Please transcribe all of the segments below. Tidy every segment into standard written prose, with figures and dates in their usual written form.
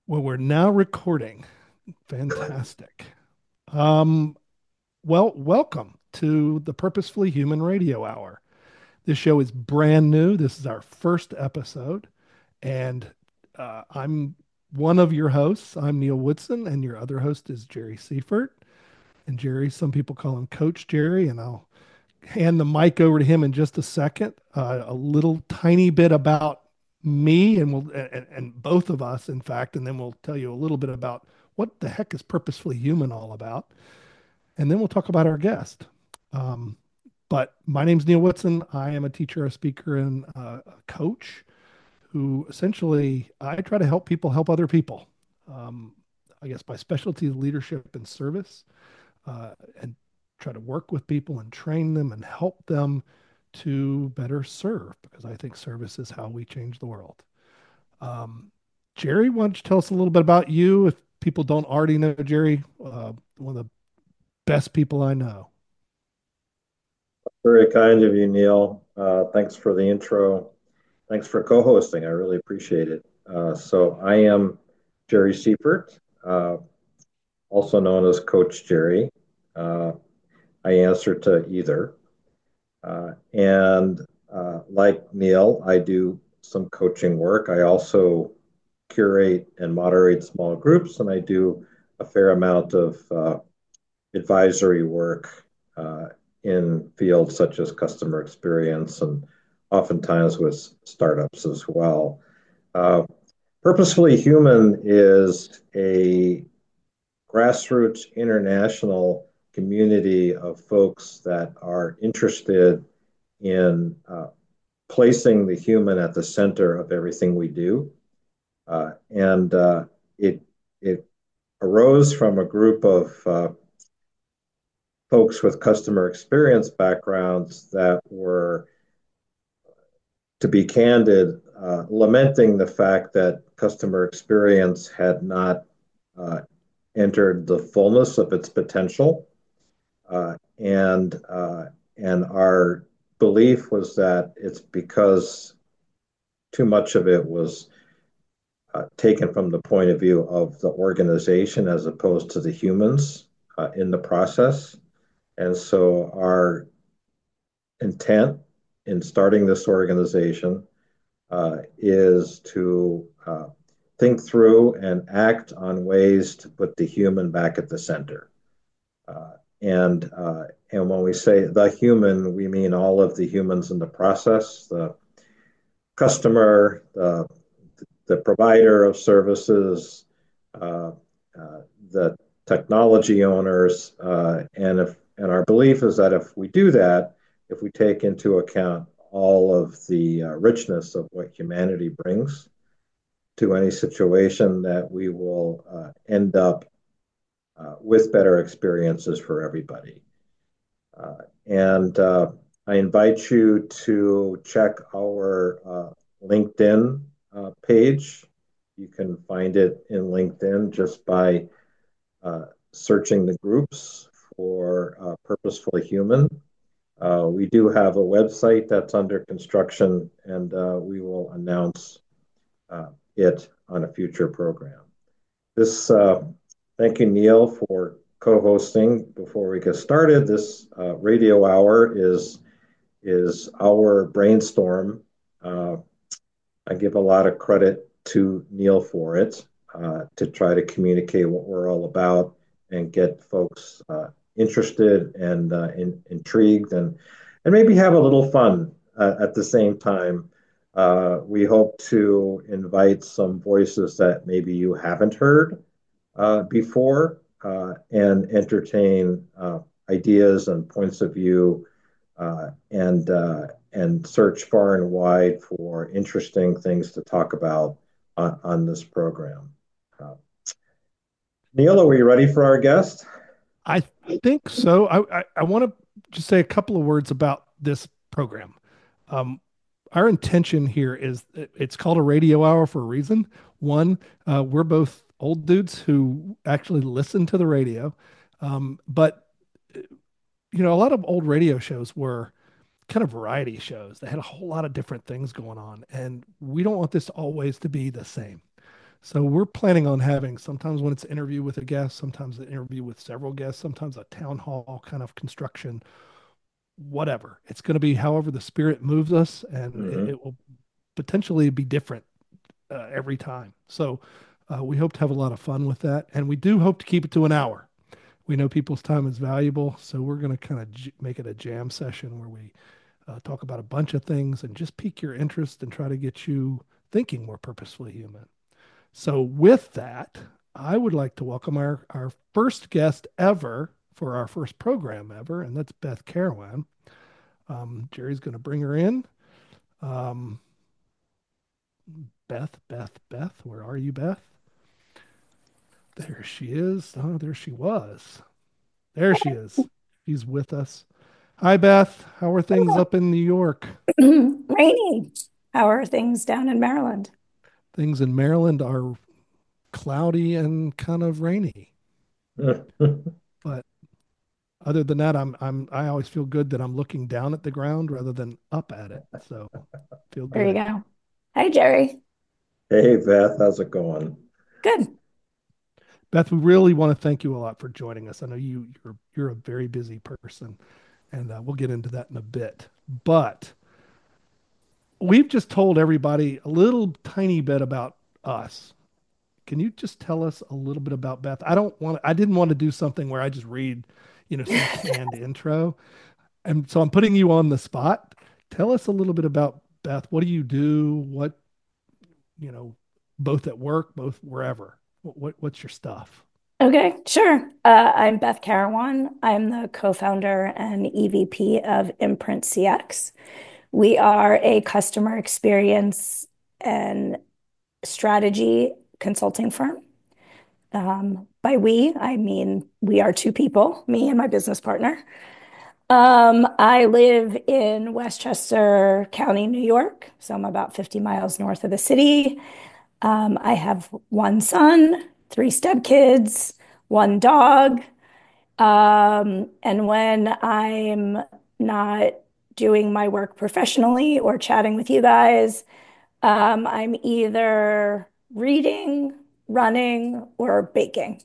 Well, we're now recording. Fantastic. Um, welcome to the Purposefully Human Radio Hour. This show is brand new. This is our first episode, and I'm one of your hosts. I'm Neil Woodson, and your other host is Jerry Seifert. And Jerry, some people call him Coach Jerry, and I'll hand the mic over to him in just a second. A little tiny bit about me and both of us, in fact, and then we'll tell you a little bit about what the heck is Purposefully Human all about, and then we'll talk about our guest. Um, but my name's Neil Whitson. I am a teacher, a speaker, and a coach who essentially I try to help people help other people. Um, I guess my specialty is leadership and service, and try to work with people and train them and help them to better serve because I think service is how we change the world. Um, Jerry, why don't you tell us a little bit about you if people don't already know Jerry, one of the best people I know. Very kind of you, Neil. Thanks for the intro. Thanks for co-hosting. I really appreciate it. So I am Jerry Seifert, also known as Coach Jerry. Uh, I answer to either. And like Neil, I do some coaching work. I also curate and moderate small groups, and I do a fair amount of advisory work uh, in fields such as customer experience and oftentimes with startups as well. Uh, Purposefully Human is a grassroots international community of folks that are interested in placing the human at the center of everything we do. And it, it arose from a group of folks with customer experience backgrounds that were, to be candid, lamenting the fact that customer experience had not uh, entered the fullness of its potential. Uh, and, uh, and our belief was that it's because too much of it was taken from the point of view of the organization as opposed to the humans in the process. And so our intent in starting this organization is to think through and act on ways to put the human back at the center. Uh, and when we say the human, we mean all of the humans in the process, the customer, the provider of services, uh, uh, the technology owners, and our belief is that if we do that, if we take into account all of the richness of what humanity brings to any situation, that we will end up with better experiences for everybody. And I invite you to check our LinkedIn page. You can find it in LinkedIn just by searching the groups for Purposefully Human. We do have a website that's under construction, and we will announce it on a future program. This, thank you, Neil, for co-hosting. Before we get started, this radio hour is our brainstorm. Uh, I give a lot of credit to Neil for it to try to communicate what we're all about and get folks interested and intrigued and maybe have a little fun at the same time. We hope to invite some voices that maybe you haven't heard before and entertain ideas and points of view and search far and wide for interesting things to talk about on this program. Uh, Neil, are we ready for our guest? I think so. I want to just say a couple of words about this program. Um, our intention here is it's called a radio hour for a reason. One, we're both old dudes who actually listen to the radio. But, a lot of old radio shows were kind of variety shows. They had a whole lot of different things going on. And we don't want this always to be the same. So we're planning on having sometimes when it's an interview with a guest, sometimes an interview with several guests, sometimes a town hall kind of construction, whatever. It's going to be however the spirit moves us, and Hmm. it will potentially be different every time. So we hope to have a lot of fun with that, and we do hope to keep it to an hour. We know people's time is valuable, so we're going to kind of make it a jam session where we talk about a bunch of things and just pique your interest and try to get you thinking more purposefully human. So, with that, I would like to welcome our first guest ever for our first program ever, and that's Beth Carawan. Jerry's going to bring her in. Um, Beth, where are you, Beth? There she is. Oh, there she was. There she is. She's with us. Hi, Beth. How are things up in New York? Rainy. How are things down in Maryland? Things in Maryland are cloudy and kind of rainy. But other than that, I always feel good that I'm looking down at the ground rather than up at it. So feel There you good. go. Hi, Jerry. Hey, Beth, how's it going? Good. Beth, we really want to thank you a lot for joining us. I know you're a very busy person, and we'll get into that in a bit. But we've just told everybody a little tiny bit about us. Can you just tell us a little bit about Beth? I didn't want to do something where I just read, some canned intro. And so I'm putting you on the spot. Tell us a little bit about Beth. What do you do? What, you know, both at work, both wherever. What's your stuff? Okay, sure. I'm Beth Carawan. I'm the co-founder and EVP of Imprint CX. We are a customer experience and strategy consulting firm. By we, I mean we are two people, me and my business partner. I live in Westchester County, New York, so I'm about 50 miles north of the city. I have one son, three stepkids, one dog. And when I'm not doing my work professionally or chatting with you guys, I'm either reading, running, or baking.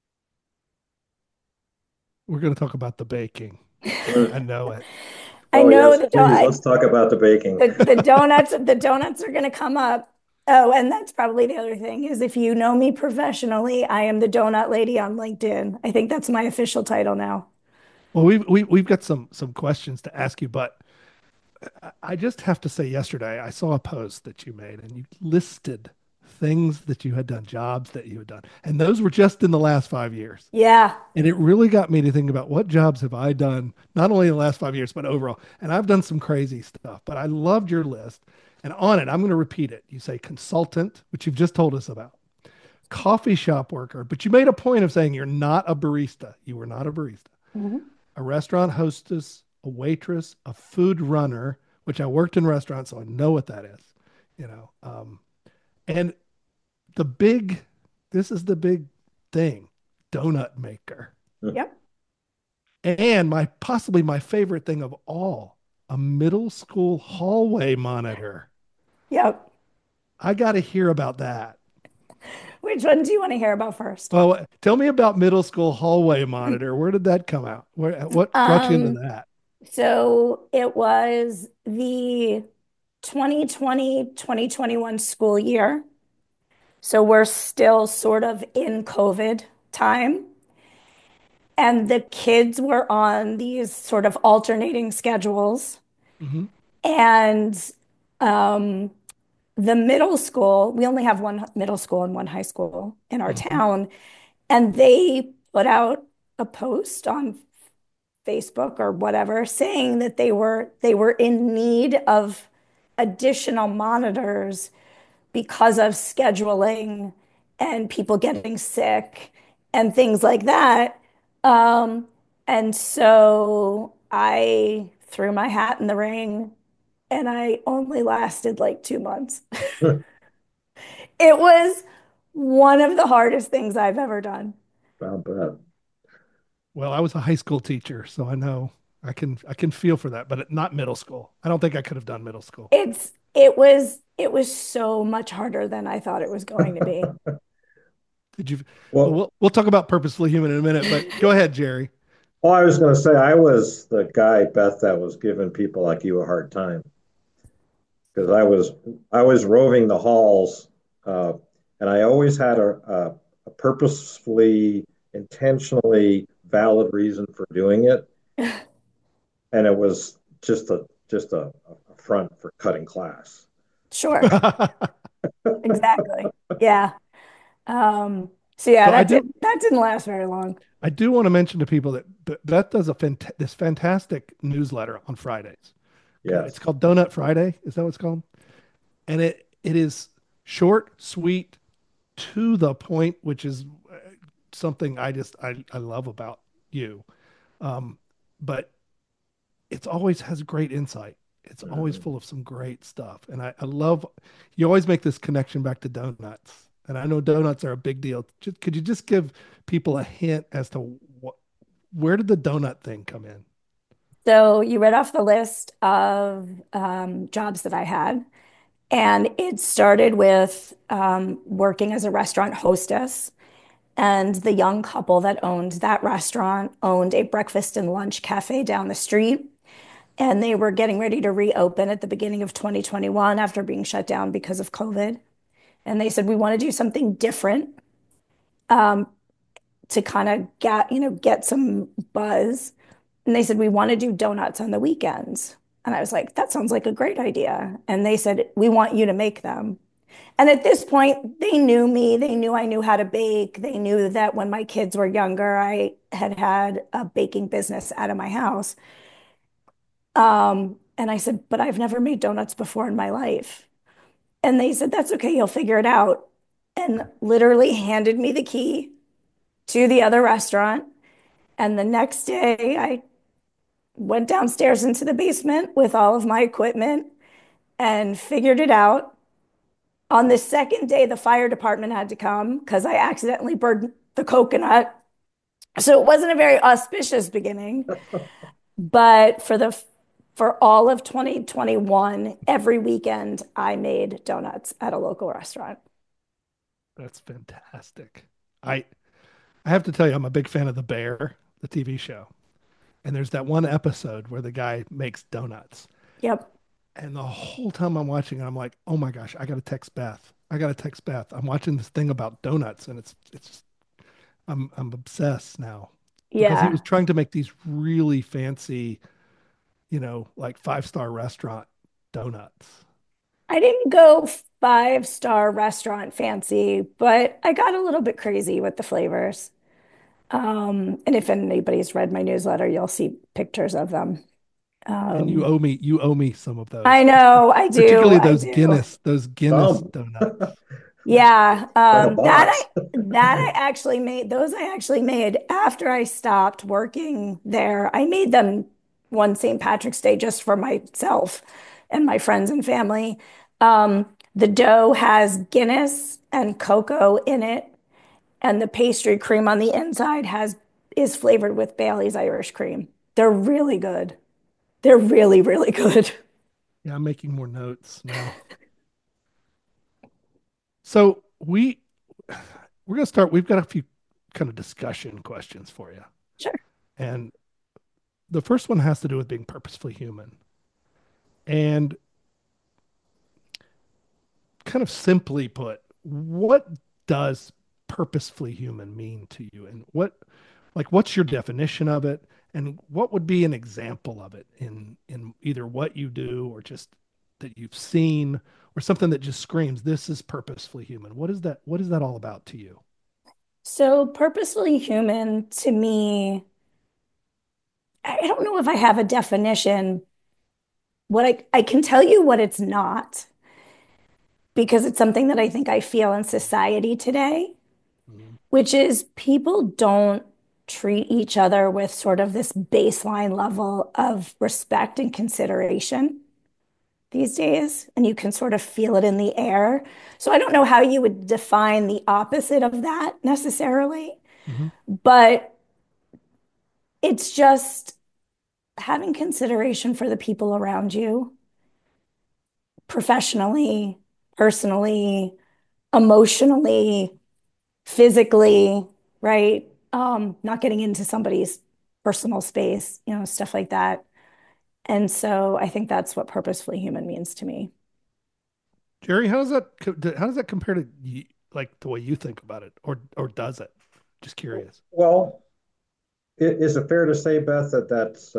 We're going to talk about the baking. I know it. I Oh, know yes, the please. Let's talk about the baking. the donuts are going to come up. Oh, and that's probably the other thing is if you know me professionally, I am the donut lady on LinkedIn. I think that's my official title now. Well, we've got some questions to ask you, but I just have to say, yesterday I saw a post that you made, and you listed things that you had done, jobs that you had done, and those were just in the last 5 years. Yeah. And it really got me to think about what jobs have I done, not only in the last 5 years, but overall. And I've done some crazy stuff, but I loved your list. And on it, I'm going to repeat it. You say consultant, which you've just told us about, coffee shop worker, but you made a point of saying you're not a barista. You were not a barista. Mhm. A restaurant hostess, a waitress, a food runner, which I worked in restaurants, so I know what that is. You know, and the big, this is the big thing, donut maker. Yep. And possibly my favorite thing of all, a middle school hallway monitor. Yep. I got to hear about that. Which one do you want to hear about first? Well, tell me about middle school hallway monitor. Where did that come out? What brought you into Um, that? so it was the 2020-2021 school year. So we're still sort of in COVID time. And the kids were on these sort of alternating schedules. Hmm. And um, the middle school, we only have one middle school and one high school in our Hmm. town. And they put out a post on Facebook or whatever saying that they were in need of additional monitors because of scheduling and people getting sick and things like that. Um, and so I threw my hat in the ring and I only lasted like 2 months. It was one of the hardest things I've ever done. About that. Well, I was a high school teacher, so I know I can feel for that, but not middle school. I don't think I could have done middle school. It's it was so much harder than I thought it was going to be. Did you? Well, Well, we'll talk about purposefully human in a minute, but go ahead, Jerry. I was going to say I was the guy, Beth, that was giving people like you a hard time because I was roving the halls, uh, and I always had a purposefully, intentionally valid reason for doing it, and it was just a front for cutting class. Sure, exactly. Yeah. So yeah, So I that did do that didn't last very long. I do want to mention to people that Beth does this fantastic newsletter on Fridays. Okay, it's Yes. called Donut Friday. Is that what it's called? And it is short, sweet, to the point, which is something I love about you. Um, but it's always has great insight. It's always Mhm. full of some great stuff. And I love you always make this connection back to donuts. And I know donuts are a big deal. Could you just give people a hint as to where did the donut thing come in? So you read off the list of jobs that I had, and it started with working as a restaurant hostess. And the young couple that owned that restaurant owned a breakfast and lunch cafe down the street. And they were getting ready to reopen at the beginning of 2021 after being shut down because of COVID. And they said, we want to do something different um, to kind of get some buzz. And they said, we want to do donuts on the weekends. And I was like, that sounds like a great idea. And they said, we want you to make them. And at this point, they knew me. They knew I knew how to bake. They knew that when my kids were younger, I had had a baking business out of my house. And I said, but I've never made donuts before in my life. And they said, that's okay. You'll figure it out. And literally handed me the key to the other restaurant. And the next day, I went downstairs into the basement with all of my equipment and figured it out. On the second day, the fire department had to come because I accidentally burned the coconut. So it wasn't a very auspicious beginning. But for all of 2021, every weekend I made donuts at a local restaurant. That's fantastic. I I have to tell you, I'm a big fan of The Bear, the TV show. And there's that one episode where the guy makes donuts. Yep. And the whole time I'm watching, I'm like, oh my gosh, I got to text Beth. I got to text Beth. I'm watching this thing about donuts, and I'm obsessed now because he was Yeah. trying to make these really fancy, like 5-star restaurant donuts. I didn't go five-star restaurant fancy, but I got a little bit crazy with the flavors. And if anybody's read my newsletter, you'll see pictures of them. And Um, you owe me some of I those, know, I do, particularly I do. Those Guinness Some donuts. Yeah, like a box. that I actually made. Those I actually made after I stopped working there. I made them one St. Patrick's Day just for myself and my friends and family. The dough has Guinness and cocoa in it, and the pastry cream on the inside has is flavored with Bailey's Irish cream. They're really good. They're really, really good. Yeah, I'm making more notes now. So we're gonna start. We've got a few kind of discussion questions for you, Sure. and the first one has to do with being purposefully human. And kind of simply put, what does purposefully human mean to you? And what's your definition of it? And what would be an example of it in either what you do or just that you've seen or something that just screams, this is purposefully human? What is that all about to you? So purposefully human to me, I don't know if I have a definition. I can tell you what it's not, because it's something that I think I feel in society today, Mhm. which is people don't treat each other with sort of this baseline level of respect and consideration these days. And you can sort of feel it in the air. So I don't know how you would define the opposite of that necessarily, Mhm. but it's just having consideration for the people around you, professionally, personally, emotionally, physically, right? Not getting into somebody's personal space, stuff like that. And so I think that's what purposefully human means to me. Jerry, how does that compare to like the way you think about it, or does it? Just curious. Well, is it fair to say, Beth, that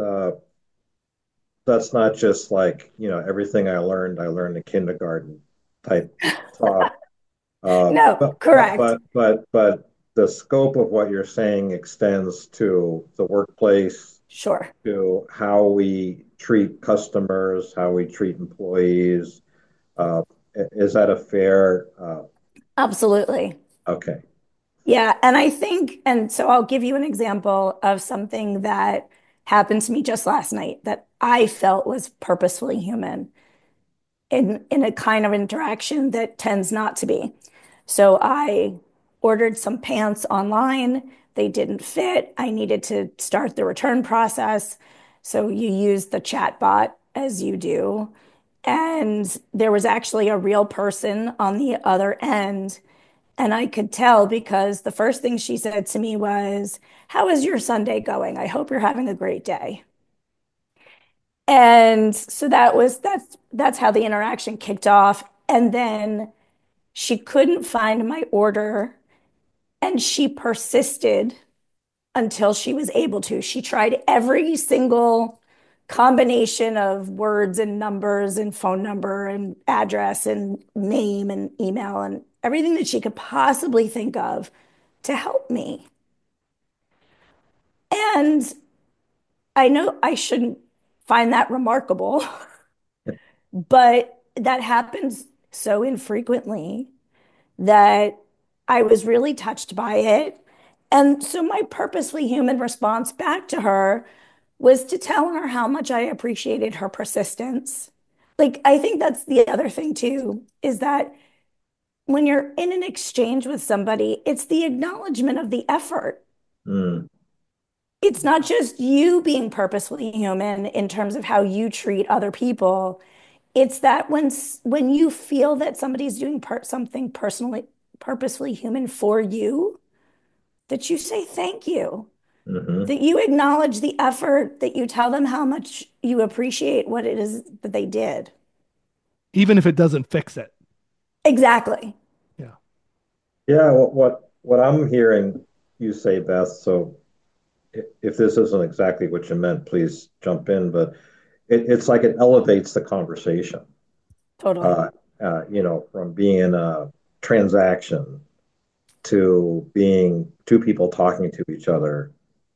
that's not just like, everything I learned in kindergarten type talk. No, correct. But the scope of what you're saying extends to the workplace, Sure. to how we treat customers, how we treat employees. Uh, is that a fair? Absolutely. Okay. Yeah. And I think, and so I'll give you an example of something that happened to me just last night that I felt was purposefully human in a kind of interaction that tends not to be. So I ordered some pants online. They didn't fit. I needed to start the return process. So you use the chat bot as you do. And there was actually a real person on the other end. And I could tell because the first thing she said to me was, "How is your Sunday going? I hope you're having a great day." And so that's how the interaction kicked off. And then she couldn't find my order and she persisted until she was able to. She tried every single combination of words and numbers and phone number and address and name and email and everything that she could possibly think of to help me. And I know I shouldn't find that remarkable, but that happens so infrequently that I was really touched by it. And so my purposely human response back to her was to tell her how much I appreciated her persistence. Like, I think that's the other thing too, is that when you're in an exchange with somebody, it's the acknowledgement of the effort. Mm, It's not just you being purposefully human in terms of how you treat other people. It's that when you feel that somebody's doing something personally purposefully human for you, that you say thank you, hmm that you acknowledge the effort, that you tell them how much you appreciate what it is that they did. Even if it doesn't fix it. Exactly. Yeah. Yeah. What I'm hearing you say, Beth. So if this isn't exactly what you meant, please jump in. But it's like it elevates the conversation. Totally. Uh, from being a transaction to being two people talking to each other.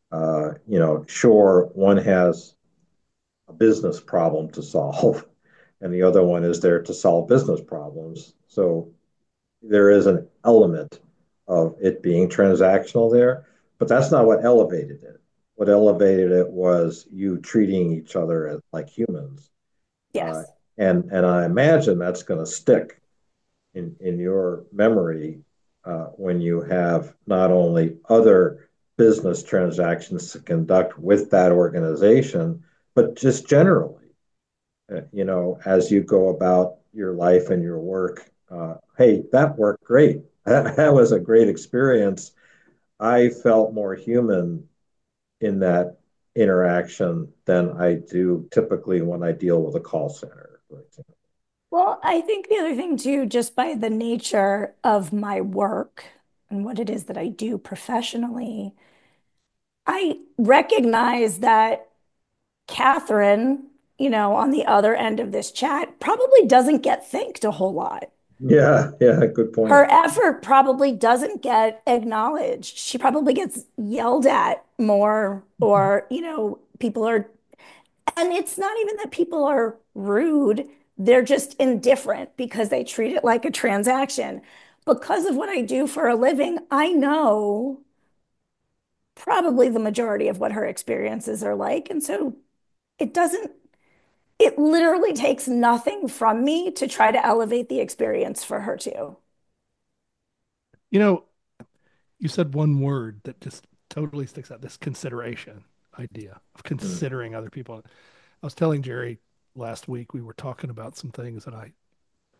Sure, one has a business problem to solve, and the other one is there to solve business problems. So there is an element of it being transactional there, but that's not what elevated it. What elevated it was you treating each other as like humans, uh, Yes. and I imagine that's going to stick in your memory when you have not only other business transactions to conduct with that organization, but just generally, as you go about your life and your work. Hey, that worked great. That was a great experience. I felt more human in that interaction than I do typically when I deal with a call center, for example. Well, I think the other thing too, just by the nature of my work and what it is that I do professionally, I recognize that Catherine, on the other end of this chat, probably doesn't get thanked a whole lot. Yeah, yeah, good point. Her effort probably doesn't get acknowledged. She probably gets yelled at more, or, people are, and it's not even that people are rude, they're just indifferent because they treat it like a transaction. Because of what I do for a living, I know probably the majority of what her experiences are like. And so it doesn't, it literally takes nothing from me to try to elevate the experience for her too. You know, you said one word that just totally sticks out, this consideration idea of Mm, considering other people. I was telling Jerry last week, we were talking about some things, and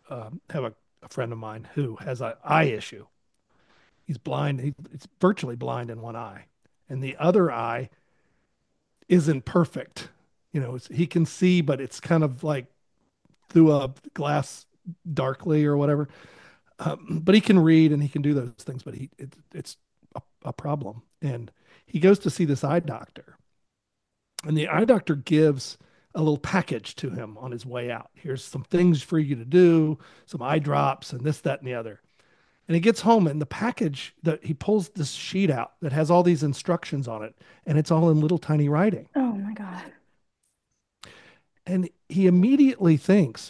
have a friend of mine who has an eye issue. He's blind. He's virtually blind in one eye, and the other eye isn't perfect. He can see, but it's kind of like through a glass darkly or whatever. But he can read and he can do those things, but it's a problem. And he goes to see this eye doctor, and the eye doctor gives a little package to him on his way out. Here's some things for you to do, some eye drops, and this, that, and the other. And he gets home, and the package that he pulls this sheet out that has all these instructions on it, and it's all in little tiny writing. Oh my God. And he immediately thinks,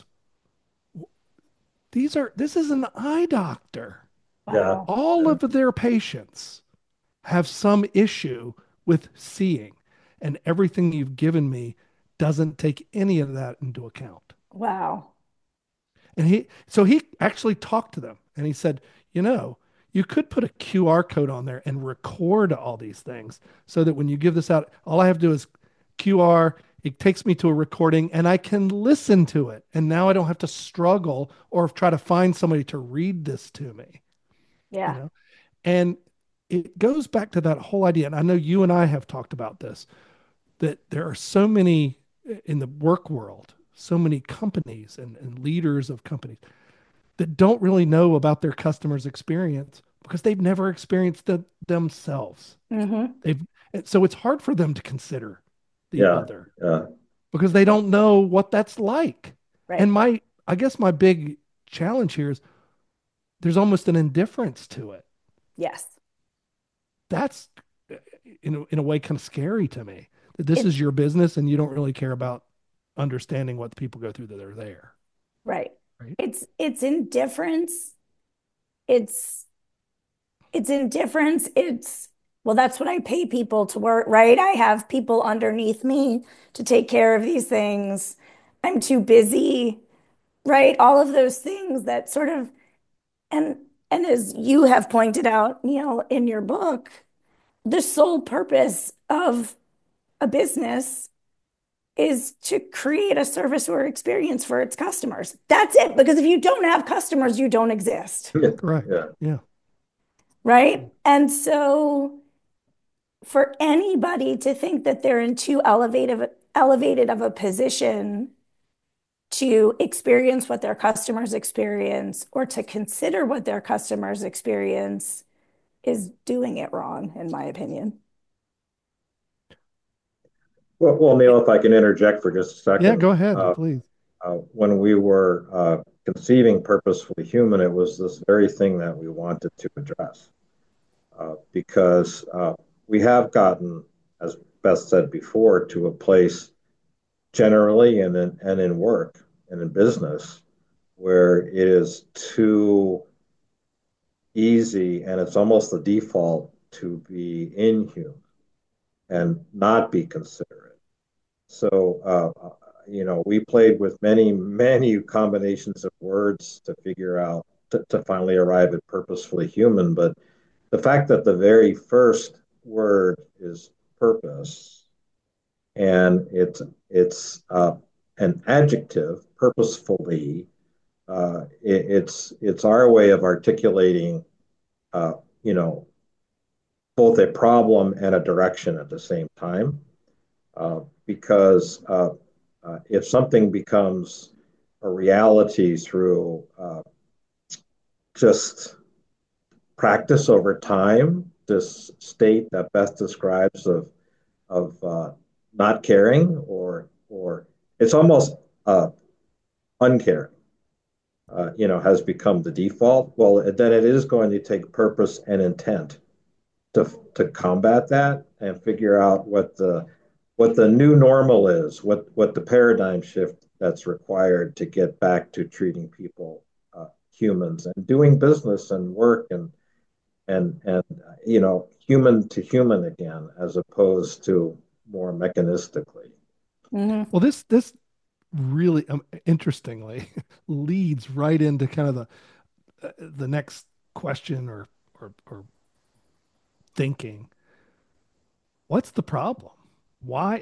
this is an eye doctor. Yeah. Wow. All of their patients have some issue with seeing, and everything you've given me doesn't take any of that into account. Wow. And he actually talked to them and he said, you could put a QR code on there and record all these things so that when you give this out, all I have to do is QR, it takes me to a recording and I can listen to it. And now I don't have to struggle or try to find somebody to read this to me, you Yeah. know? And it goes back to that whole idea. And I know you and I have talked about this, that there are so many in the work world, so many companies and leaders of companies that don't really know about their customers' experience because they've never experienced it themselves. Mm-hmm. They've so it's hard for them to consider the Yeah. other Yeah. because they don't know what that's like. And Right. I guess my big challenge here is there's almost an indifference to it. Yes. That's in a way kind of scary to me that this It, is your business and you don't really care about understanding what the people go through that are there. right. Right. It's indifference. It's it's indifference. It's well, that's what I pay people to work, right? I have people underneath me to take care of these things. I'm too busy, right? All of those things that sort of and and as you have pointed out, Neil, in your book, the sole purpose of a business is to create a service or experience for its customers. That's it. Because if you don't have customers, you don't exist, Correct. Yeah. Yeah. right? And so for anybody to think that they're in too elevated of a position to experience what their customers experience or to consider what their customers experience is doing it wrong, in my opinion. Well, Neil, if I can interject for just a Yeah, second. go ahead, please. When we were conceiving Purposefully Human, it was this very thing that we wanted to address because we have gotten, as Beth said before, to a place generally and in work and in business where it is too easy and it's almost the default to be inhuman and not be considerate. So, we played with many combinations of words to figure out to finally arrive at Purposefully Human. But the fact that the very first word is purpose and it's an adjective, purposefully. It's our way of articulating, uh, you know, both a problem and a direction at the same time. Because if something becomes a reality through just practice over time, this state that Beth describes of not caring or it's almost uncaring, has become the default. Well, then it is going to take purpose and intent to combat that and figure out what the new normal is, what the paradigm shift that's required to get back to treating people humans and doing business and work and human to human again as opposed to more mechanistically. Mm-hmm. Well, this really interestingly leads right into kind of the next question or thinking. What's the problem?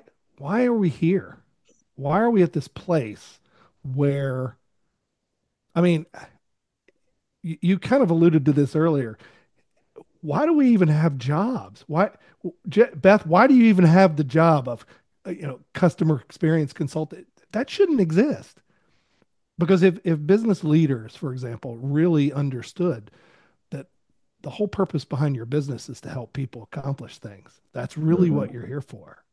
Why are we here? Why are we at this place where I mean, you kind of alluded to this earlier. Why do we even have jobs? Beth, why do you even have the job of, customer experience consultant? That shouldn't exist. Because if business leaders, for example, really understood that the whole purpose behind your business is to help people accomplish things, that's really what Hmm. you're here for.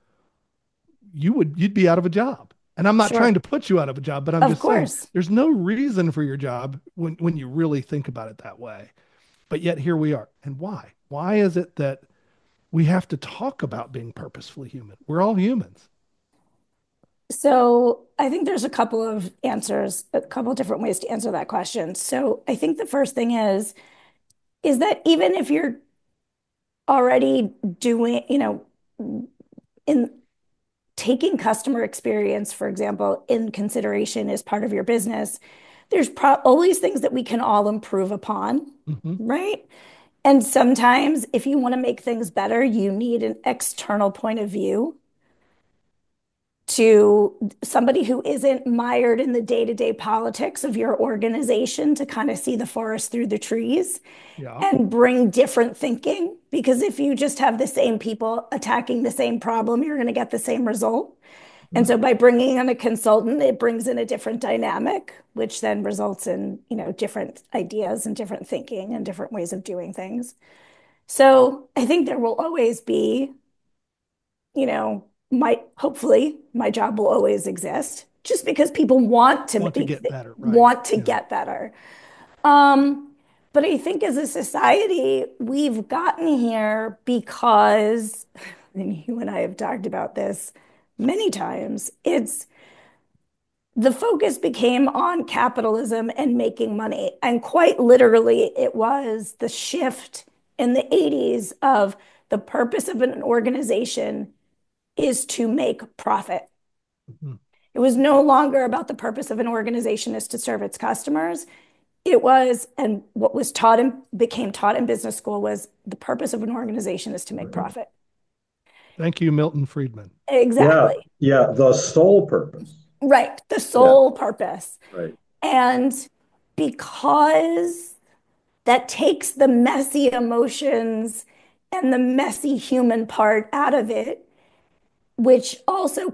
You'd be out of a job. And I'm not trying Sure. to put you out of a job, but I'm Of just saying course. there's no reason for your job when you really think about it that way. But yet here we are. And why? Why is it that we have to talk about being purposefully human? We're all humans. So I think there's a couple of answers, a couple of different ways to answer that question. So I think the first thing is that even if you're already doing, in taking customer experience, for example, in consideration as part of your business, there's always things that we can all improve upon, Hmm. right? And sometimes if you want to make things better, you need an external point of view to somebody who isn't mired in the day-to-day politics of your organization to kind of see the forest through the trees Yeah. and bring different thinking. Because if you just have the same people attacking the same problem, you're going to get the same result. And Hmm. so by bringing in a consultant, it brings in a different dynamic, which then results in, different ideas and different thinking and different ways of doing things. So I think there will always be, my hopefully my job will always exist just because people Want to get better. Right. want to Yeah. get better. Um, but I think as a society, we've gotten here because, and you and I have talked about this many times, it's the focus became on capitalism and making money. And quite literally, it was the shift in the 80s of the purpose of an organization is to make profit. Mhm. It was no longer about the purpose of an organization is to serve its customers. It was, and what was taught and became taught in business school was the purpose of an organization is to make Hmm. profit. Thank you, Milton Friedman. Yeah, Exactly. yeah, the sole purpose. Right. The Yeah, sole purpose. right. And because that takes the messy emotions and the messy human part out of it, which also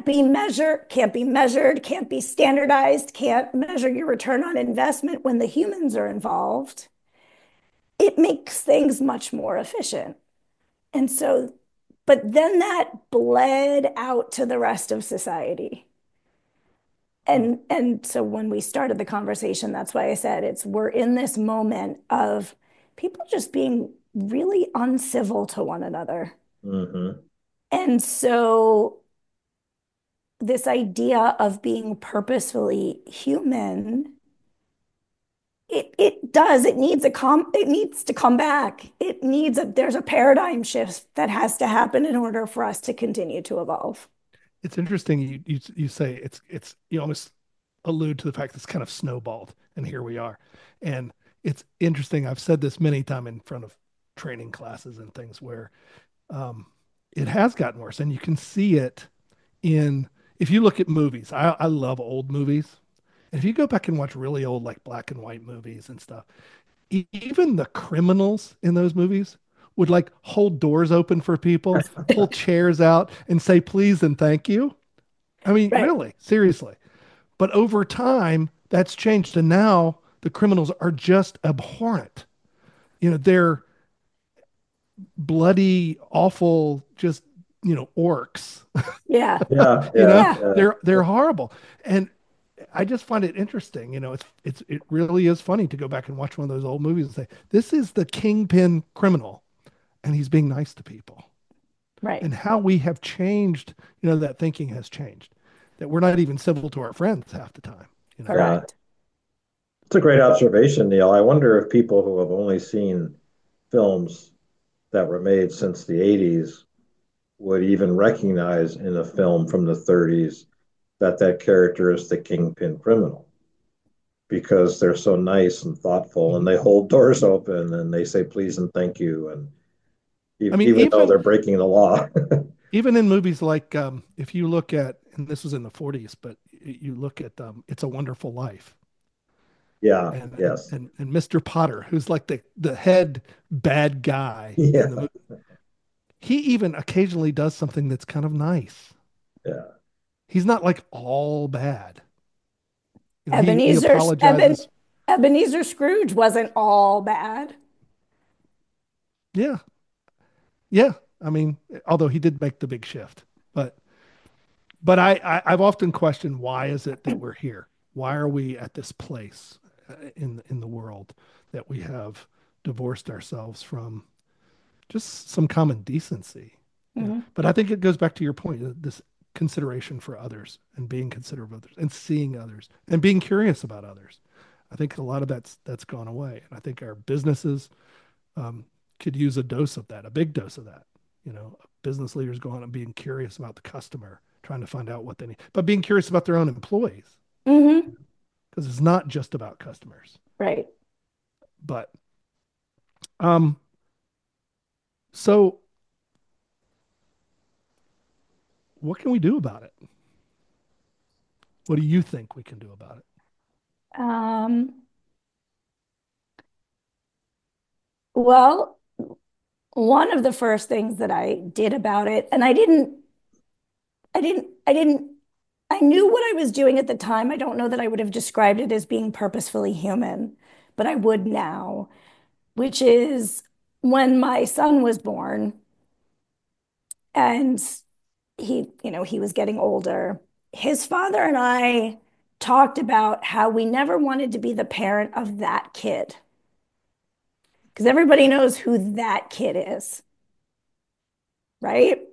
can't be standardized, can't measure your return on investment when the humans are involved, it makes things much more efficient. And so, but then that bled out to the rest of society. Hmm. And so when we started the conversation, that's why I said we're in this moment of people just being really uncivil to one another. Hmm. And so this idea of being purposefully human, it needs to come back. There's a paradigm shift that has to happen in order for us to continue to evolve. It's interesting you say it's you almost allude to the fact that it's kind of snowballed, and here we are. And it's interesting. I've said this many times in front of training classes and things where um, it has gotten worse, and you can see it in if you look at movies. I love old movies. And if you go back and watch really old, like black and white movies and stuff, even the criminals in those movies would like hold doors open for people, pull chairs out, and say please and thank you. I mean, Right. really, seriously. But over time, that's changed. And now the criminals are just abhorrent. They're bloody, awful, just, orcs. Yeah. Yeah, you yeah, know, Yeah. yeah. they're horrible. And I just find it interesting. It really is funny to go back and watch one of those old movies and say, this is the kingpin criminal, and he's being nice to people. Right. And how we have changed, that thinking has changed. That we're not even civil to our friends half the time, you know. Yeah. Correct. It's a great observation, Neil. I wonder if people who have only seen films that were made since the 80s would even recognize in a film from the 30s that that character is the kingpin criminal because they're so nice and thoughtful and Mhm. they hold doors open and they say please and thank you and I mean, even though they're breaking the law. even in movies like if you look at, and this was in the 40s, but you look at It's a Wonderful Life. Yeah. and Yes. Mr. Potter, who's like the head bad guy in the Yeah. movie. He even occasionally does something that's kind of nice. Yeah. He's not like all bad. You know, he Ebenezer, apologizes. Ebenezer Scrooge wasn't all bad. Yeah, yeah. I mean, although he did make the big shift, but I've often questioned, why is it that we're here? Why are we at this place in the world that we have divorced ourselves from just some common decency? You know, Mhm. but I think it goes back to your point, this consideration for others and being considerate of others and seeing others and being curious about others. I think a lot of that's gone away, and I think our businesses um, could use a dose of that, a big dose of that. You know, business leaders going and being curious about the customer, trying to find out what they need, but being curious about their own employees, Hmm. because it's not just about customers. Right. But um, so what can we do about it? What do you think we can do about it? Um, well, one of the first things that I did about it, and I didn't, I knew what I was doing at the time. I don't know that I would have described it as being purposefully human, but I would now, which is when my son was born and he was getting older. His father and I talked about how we never wanted to be the parent of that kid because everybody knows who that kid is, right?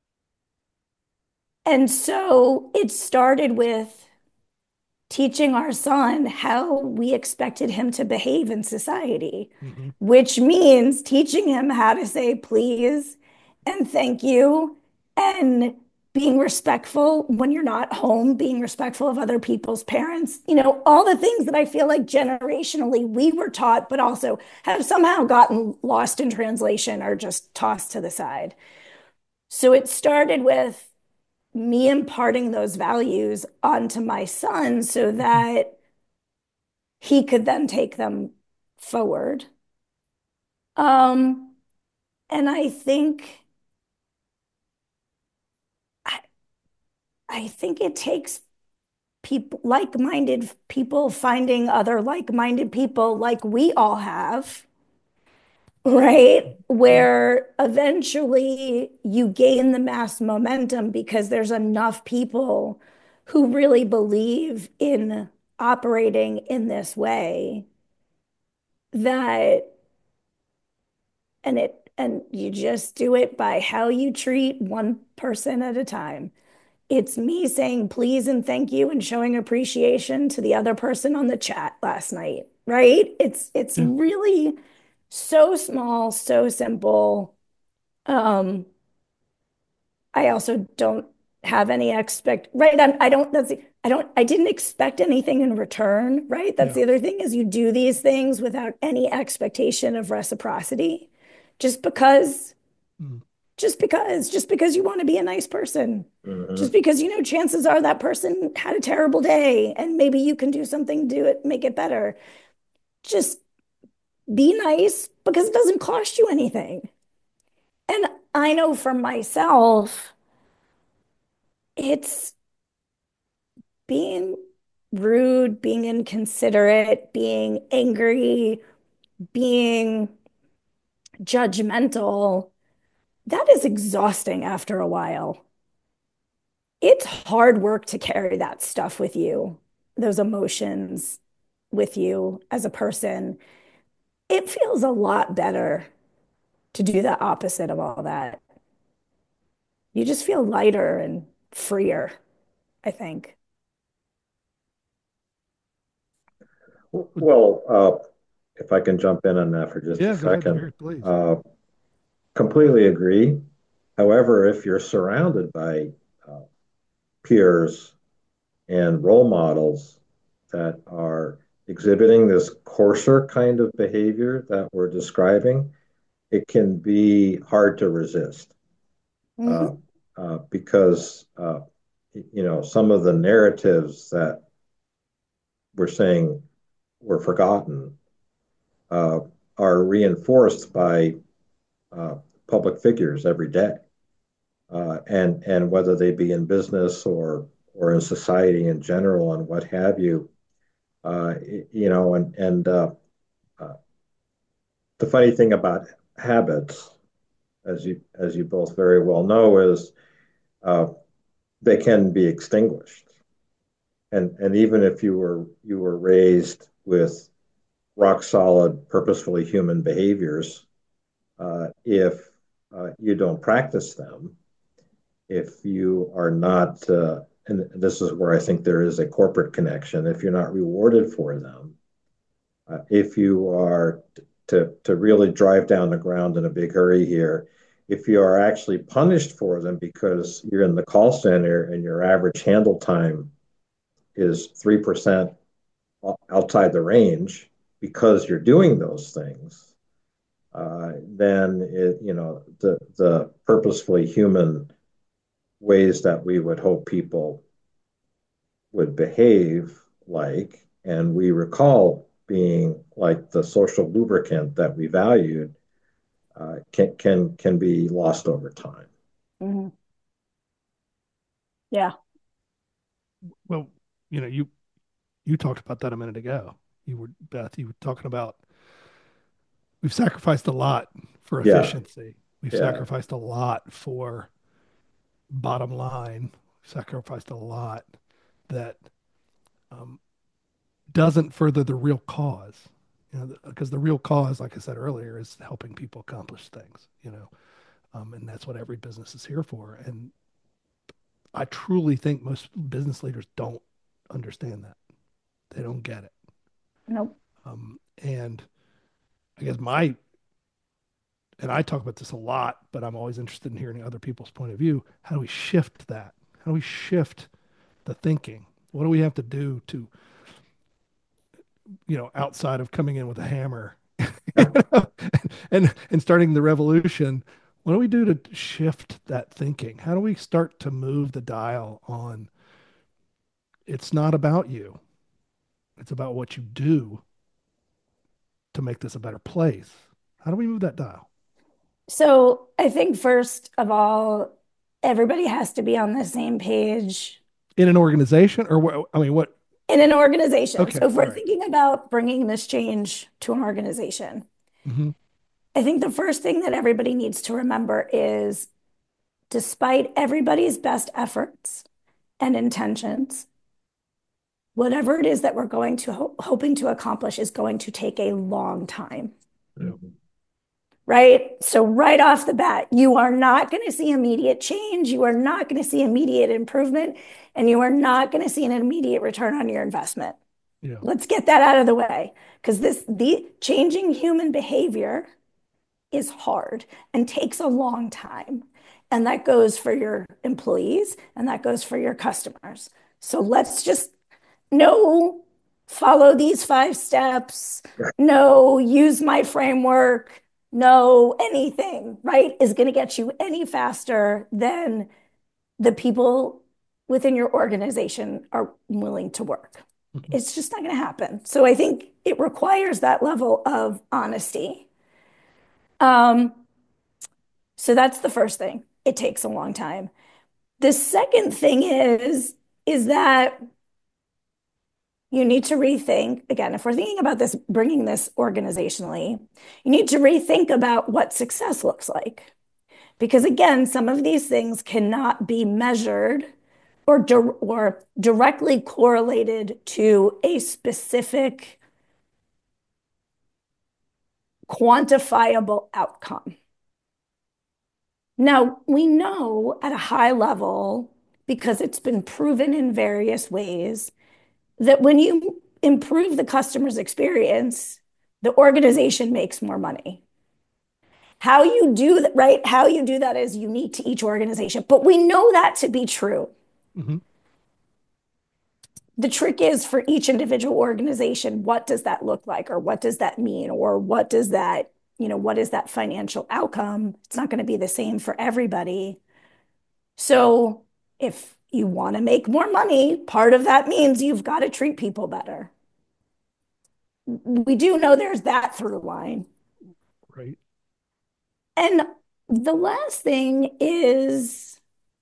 And so it started with teaching our son how we expected him to behave in society, Mm-hmm. which means teaching him how to say please and thank you and being respectful when you're not home, being respectful of other people's parents, all the things that I feel like generationally we were taught, but also have somehow gotten lost in translation or just tossed to the side. So it started with me imparting those values onto my son so Mm-hmm. that he could then take them forward. Um, and I, I think it takes people, like-minded people, finding other like-minded people like we all have, right? Yeah. Where eventually you gain the mass momentum because there's enough people who really believe in operating in this way that and you just do it by how you treat one person at a time. It's me saying please and thank you and showing appreciation to the other person on the chat last night, right? It's Yeah. really so small, so simple. Um, I also don't have any right. I don't, I didn't expect anything in return, right? That's Yeah. the other thing is you do these things without any expectation of reciprocity, just because, Mm. just because you want to be a nice person, just Hmm. because, chances are that person had a terrible day and maybe you can do something to it, make it better. Just be nice because it doesn't cost you anything. And I know for myself, it's being rude, being inconsiderate, being angry, being judgmental, that is exhausting after a while. It's hard work to carry that stuff with you, those emotions with you as a person. It feels a lot better to do the opposite of all that. You just feel lighter and freer, I think. Well, if I can jump in on that for just a Yeah, go ahead, second, Jared, please. uh, completely agree. However, if you're surrounded by uh, peers and role models that are exhibiting this coarser kind of behavior that we're describing, it can be hard to resist uh, Mhm. because some of the narratives that we're saying were forgotten uh, are reinforced by uh, public figures every day, and whether they be in business or in society in general and what have you, you know, and uh, the funny thing about habits, as you both very well know, is uh, they can be extinguished. And even if you were raised with rock solid, purposefully human behaviors, if you don't practice them, if you are not, and this is where I think there is a corporate connection, if you're not rewarded for them, if you are to really drive down the ground in a big hurry here, if you are actually punished for them because you're in the call center and your average handle time is 3% outside the range because you're doing those things, then the purposefully human ways that we would hope people would behave like, and we recall being like the social lubricant that we valued, can be lost over time. Mhm. Yeah. Well, you talked about that a minute ago. Beth, you were talking about we've sacrificed a lot for Yeah, efficiency. We've yeah. sacrificed a lot for bottom line. We've sacrificed a lot that um, doesn't further the real cause. Because the real cause, like I said earlier, is helping people accomplish things. And that's what every business is here for. And I truly think most business leaders don't understand that. They don't get it. Nope. And I guess my and I talk about this a lot, but I'm always interested in hearing other people's point of view. How do we shift that? How do we shift the thinking? What do we have to do to, outside of coming in with a hammer and starting the revolution? What do we do to shift that thinking? How do we start to move the dial on it's not about you. It's about what you do to make this a better place. How do we move that dial? So I think first of all, everybody has to be on the same page In an organization or what? I mean, what? in an organization. Okay. So if All we're right. thinking about bringing this change to an organization, Mm-hmm. I think the first thing that everybody needs to remember is despite everybody's best efforts and intentions, whatever it is that we're going to hoping to accomplish is going to take a long time. Yeah. Right? So, right off the bat, you are not going to see immediate change. You are not going to see immediate improvement, and you are not going to see an immediate return on your investment. Yeah. Let's get that out of the way because the changing human behavior is hard and takes a long time. And that goes for your employees and that goes for your customers. So let's just no, follow these 5 steps, no, use my framework, no, anything, right, is going to get you any faster than the people within your organization are willing to work. Mhm. It's just not going to happen. So I think it requires that level of honesty. Um, so that's the first thing. It takes a long time. The second thing is that you need to rethink again, if we're thinking about this, bringing this organizationally, you need to rethink about what success looks like. Because again, some of these things cannot be measured or directly correlated to a specific quantifiable outcome. Now, we know at a high level, because it's been proven in various ways, that when you improve the customer's experience, the organization makes more money. How you do that, right? How you do that is unique to each organization, but we know that to be true. Mm-hmm. The trick is for each individual organization, what does that look like? Or what does that mean? Or what does that, what is that financial outcome? It's not going to be the same for everybody. So if you want to make more money, part of that means you've got to treat people better. we do know there's that through line. Right. And the last thing is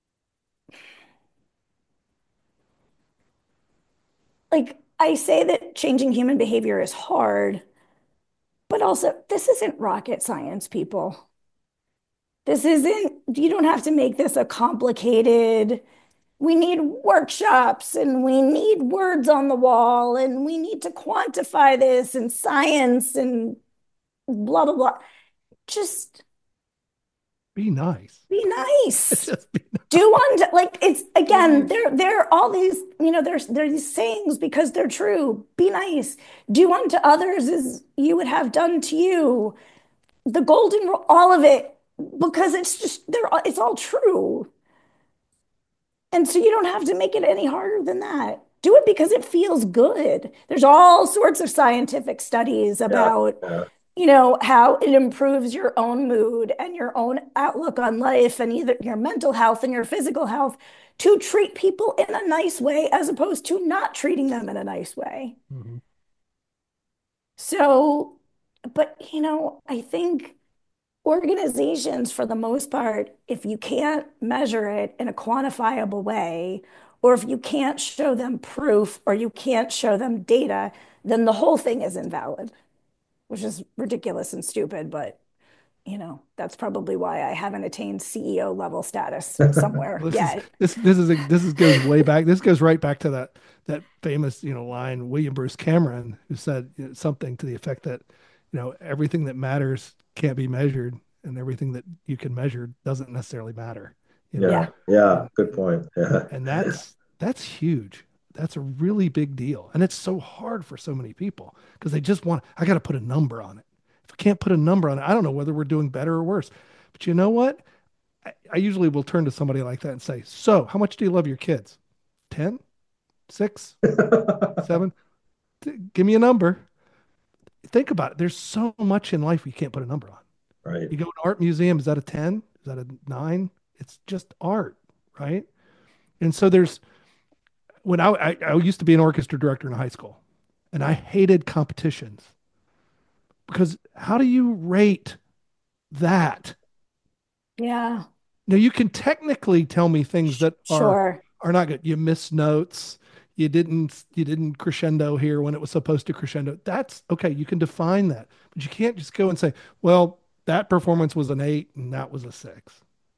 like I say that changing human behavior is hard, but also this isn't rocket science, people. This isn't, you don't have to make this a complicated, we need workshops and we need words on the wall and we need to quantify this and science and blah, blah, blah. Just Be nice. be nice. Just be Do unto like it's again, nice. there are all these, there's these sayings because they're true. Be nice. Do unto others as you would have done to you. The golden rule, all of it, because it's just it's all true. And so you don't have to make it any harder than that. Do it because it feels good. There's all sorts of scientific studies Yeah, about, yeah, how it improves your own mood and your own outlook on life and either your mental health and your physical health to treat people in a nice way as opposed to not treating them in a nice way. Mhm. So, but I think organizations, for the most part, if you can't measure it in a quantifiable way, or if you can't show them proof or you can't show them data, then the whole thing is invalid, which is ridiculous and stupid. But, that's probably why I haven't attained CEO level status somewhere Well, yet. this is goes way back. This goes right back to that famous line, William Bruce Cameron, who said something to the effect that everything that matters can't be measured, and everything that you can measure doesn't necessarily matter. You know, yeah, Yeah. yeah. and Good point. Yeah. and that's huge. That's a really big deal, and it's so hard for so many people because they just want. I got to put a number on it. If I can't put a number on it, I don't know whether we're doing better or worse. But you know what? I usually will turn to somebody like that and say, "So, how much do you love your kids? 10, 6, 7? Give me a number." Think about it. There's so much in life we can't put a number on. Right. You go to an art museum, is that a 10? Is that a 9? It's just art, right? And so there's when I used to be an orchestra director in high school, and I hated competitions because how do you rate that? Yeah, Now you can technically tell me things that sure. are not good. You missed notes. You didn't crescendo here when it was supposed to crescendo. That's okay. You can define that, but you can't just go and say, well, that performance was an 8 and that was a 6.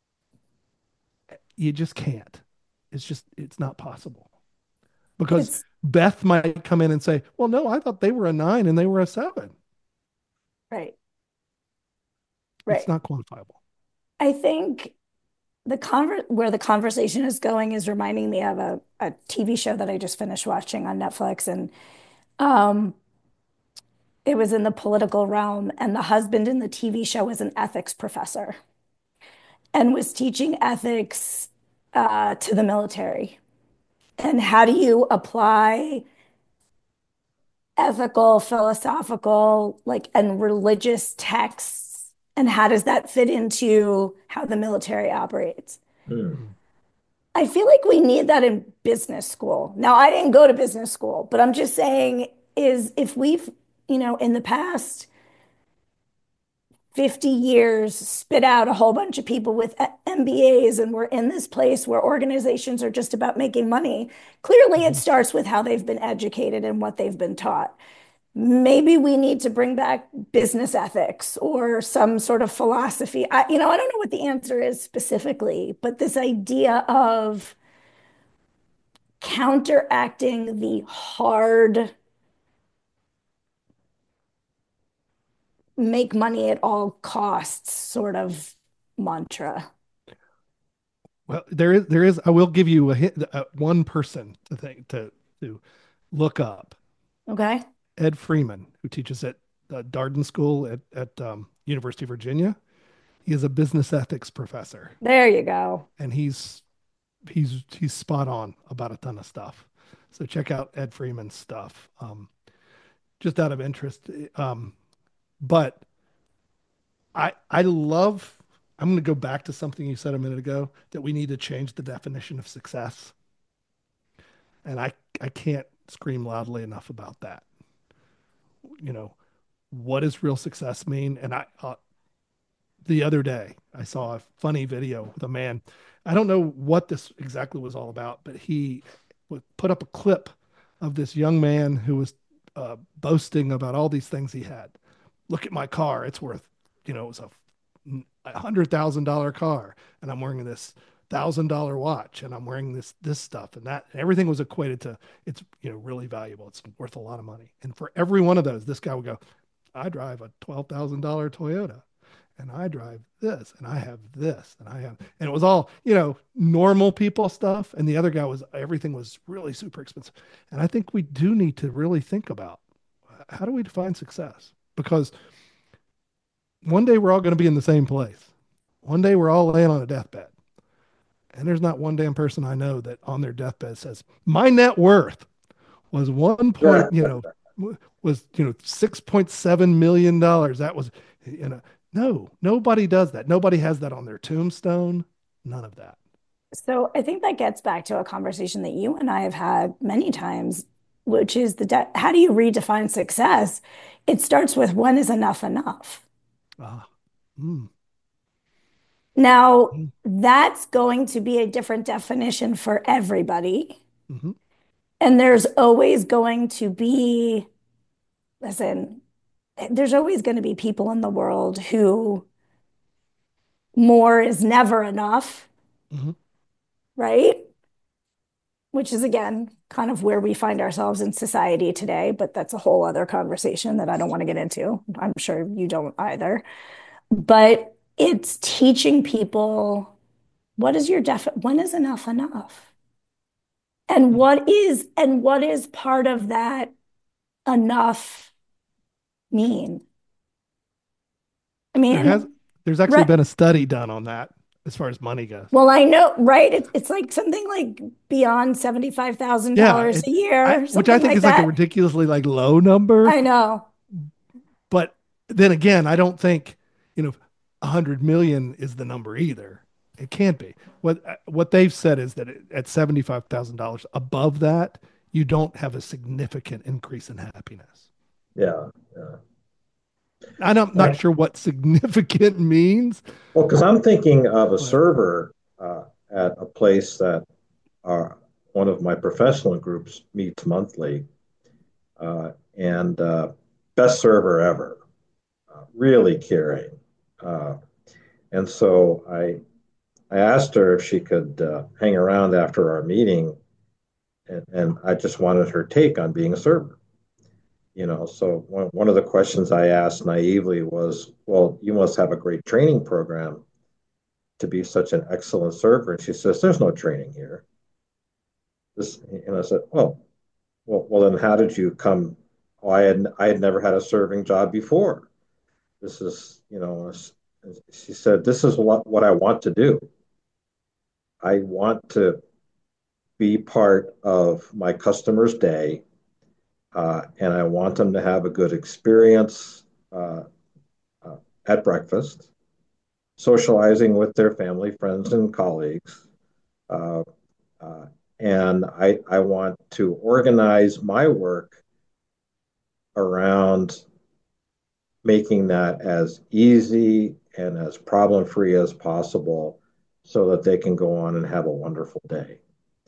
You just can't. It's not possible because It's Beth might come in and say, well, no, I thought they were a 9 and they were a 7. right, It's right. not quantifiable. I think where the conversation is going is reminding me of a TV show that I just finished watching on Netflix, and um, it was in the political realm, and the husband in the TV show was an ethics professor and was teaching ethics to the military. And how do you apply ethical, philosophical, like, and religious texts? And how does that fit into how the military operates? Hmm. Mm. I feel like we need that in business school. Now, I didn't go to business school, but I'm just saying is if we've, in the past 50 years spit out a whole bunch of people with MBAs and we're in this place where organizations are just about making money, clearly it Mhm. starts with how they've been educated and what they've been taught. Maybe we need to bring back business ethics or some sort of philosophy. I don't know what the answer is specifically, but this idea of counteracting the hard make money at all costs sort of mantra. Well, there is. I will give you a hint, one person to look up. Okay. Ed Freeman, who teaches at Darden School at University of Virginia. He is a business ethics professor, There you go. and he's spot on about a ton of stuff. So check out Ed Freeman's stuff, just out of interest. But I love. I'm going to go back to something you said a minute ago that we need to change the definition of success, and I can't scream loudly enough about that. you know, what does real success mean? And the other day, I saw a funny video with a man. I don't know what this exactly was all about, but he put up a clip of this young man who was boasting about all these things he had. Look at my car; it's worth, it was $100,000 car, and I'm wearing this $1,000 watch, and I'm wearing this stuff and that. And everything was equated to it's really valuable. It's worth a lot of money. And for every one of those, this guy would go, "I drive a $12,000 Toyota." And I drive this and I have this and I have, and it was all, normal people stuff. And the other guy everything was really super expensive. And I think we do need to really think about how do we define success? Because one day we're all going to be in the same place. One day we're all laying on a deathbed. And there's not one damn person I know that on their deathbed says, my net worth was one Yeah. point, was, $6.7 million. That was, no, nobody does that. Nobody has that on their tombstone. None of that. So I think that gets back to a conversation that you and I have had many times, which is how do you redefine success? It starts with when is enough enough? Ah, mm, Now, mm, that's going to be a different definition for everybody. mhm, And there's always going to be, listen, there's always going to be people in the world who more is never enough, mhm. right? Which is again kind of where we find ourselves in society today, but that's a whole other conversation that I don't want to get into. I'm sure you don't either. But it's teaching people what is when is enough enough? And what is part of that enough mean? I There has mean, there's actually right. been a study done on that as far as money goes. Well, I know, right? It's like something like beyond Yeah, $75,000 a year, which I something think like is like a that. ridiculously like low number. I know. But then again, I don't think, 100 million is the number either. It can't be. What they've said is that at $75,000 above that, you don't have a significant increase in happiness. Yeah. Yeah. I'm not sure what significant means, Well, because I'm thinking of a but server at a place that one of my professional groups meets monthly, and best server ever, really caring. Uh, and so I asked her if she could hang around after our meeting, and I just wanted her take on being a server. So one of the questions I asked naively was, well, you must have a great training program to be such an excellent server. And she says, there's no training here. And I said, well, then how did you come? Oh, I had never had a serving job before. This is, she said, this is what I want to do. I want to be part of my customer's day, and I want them to have a good experience uh, uh, at breakfast, socializing with their family, friends, and colleagues. Uh, uh, and I want to organize my work around making that as easy and as problem free as possible so that they can go on and have a wonderful day.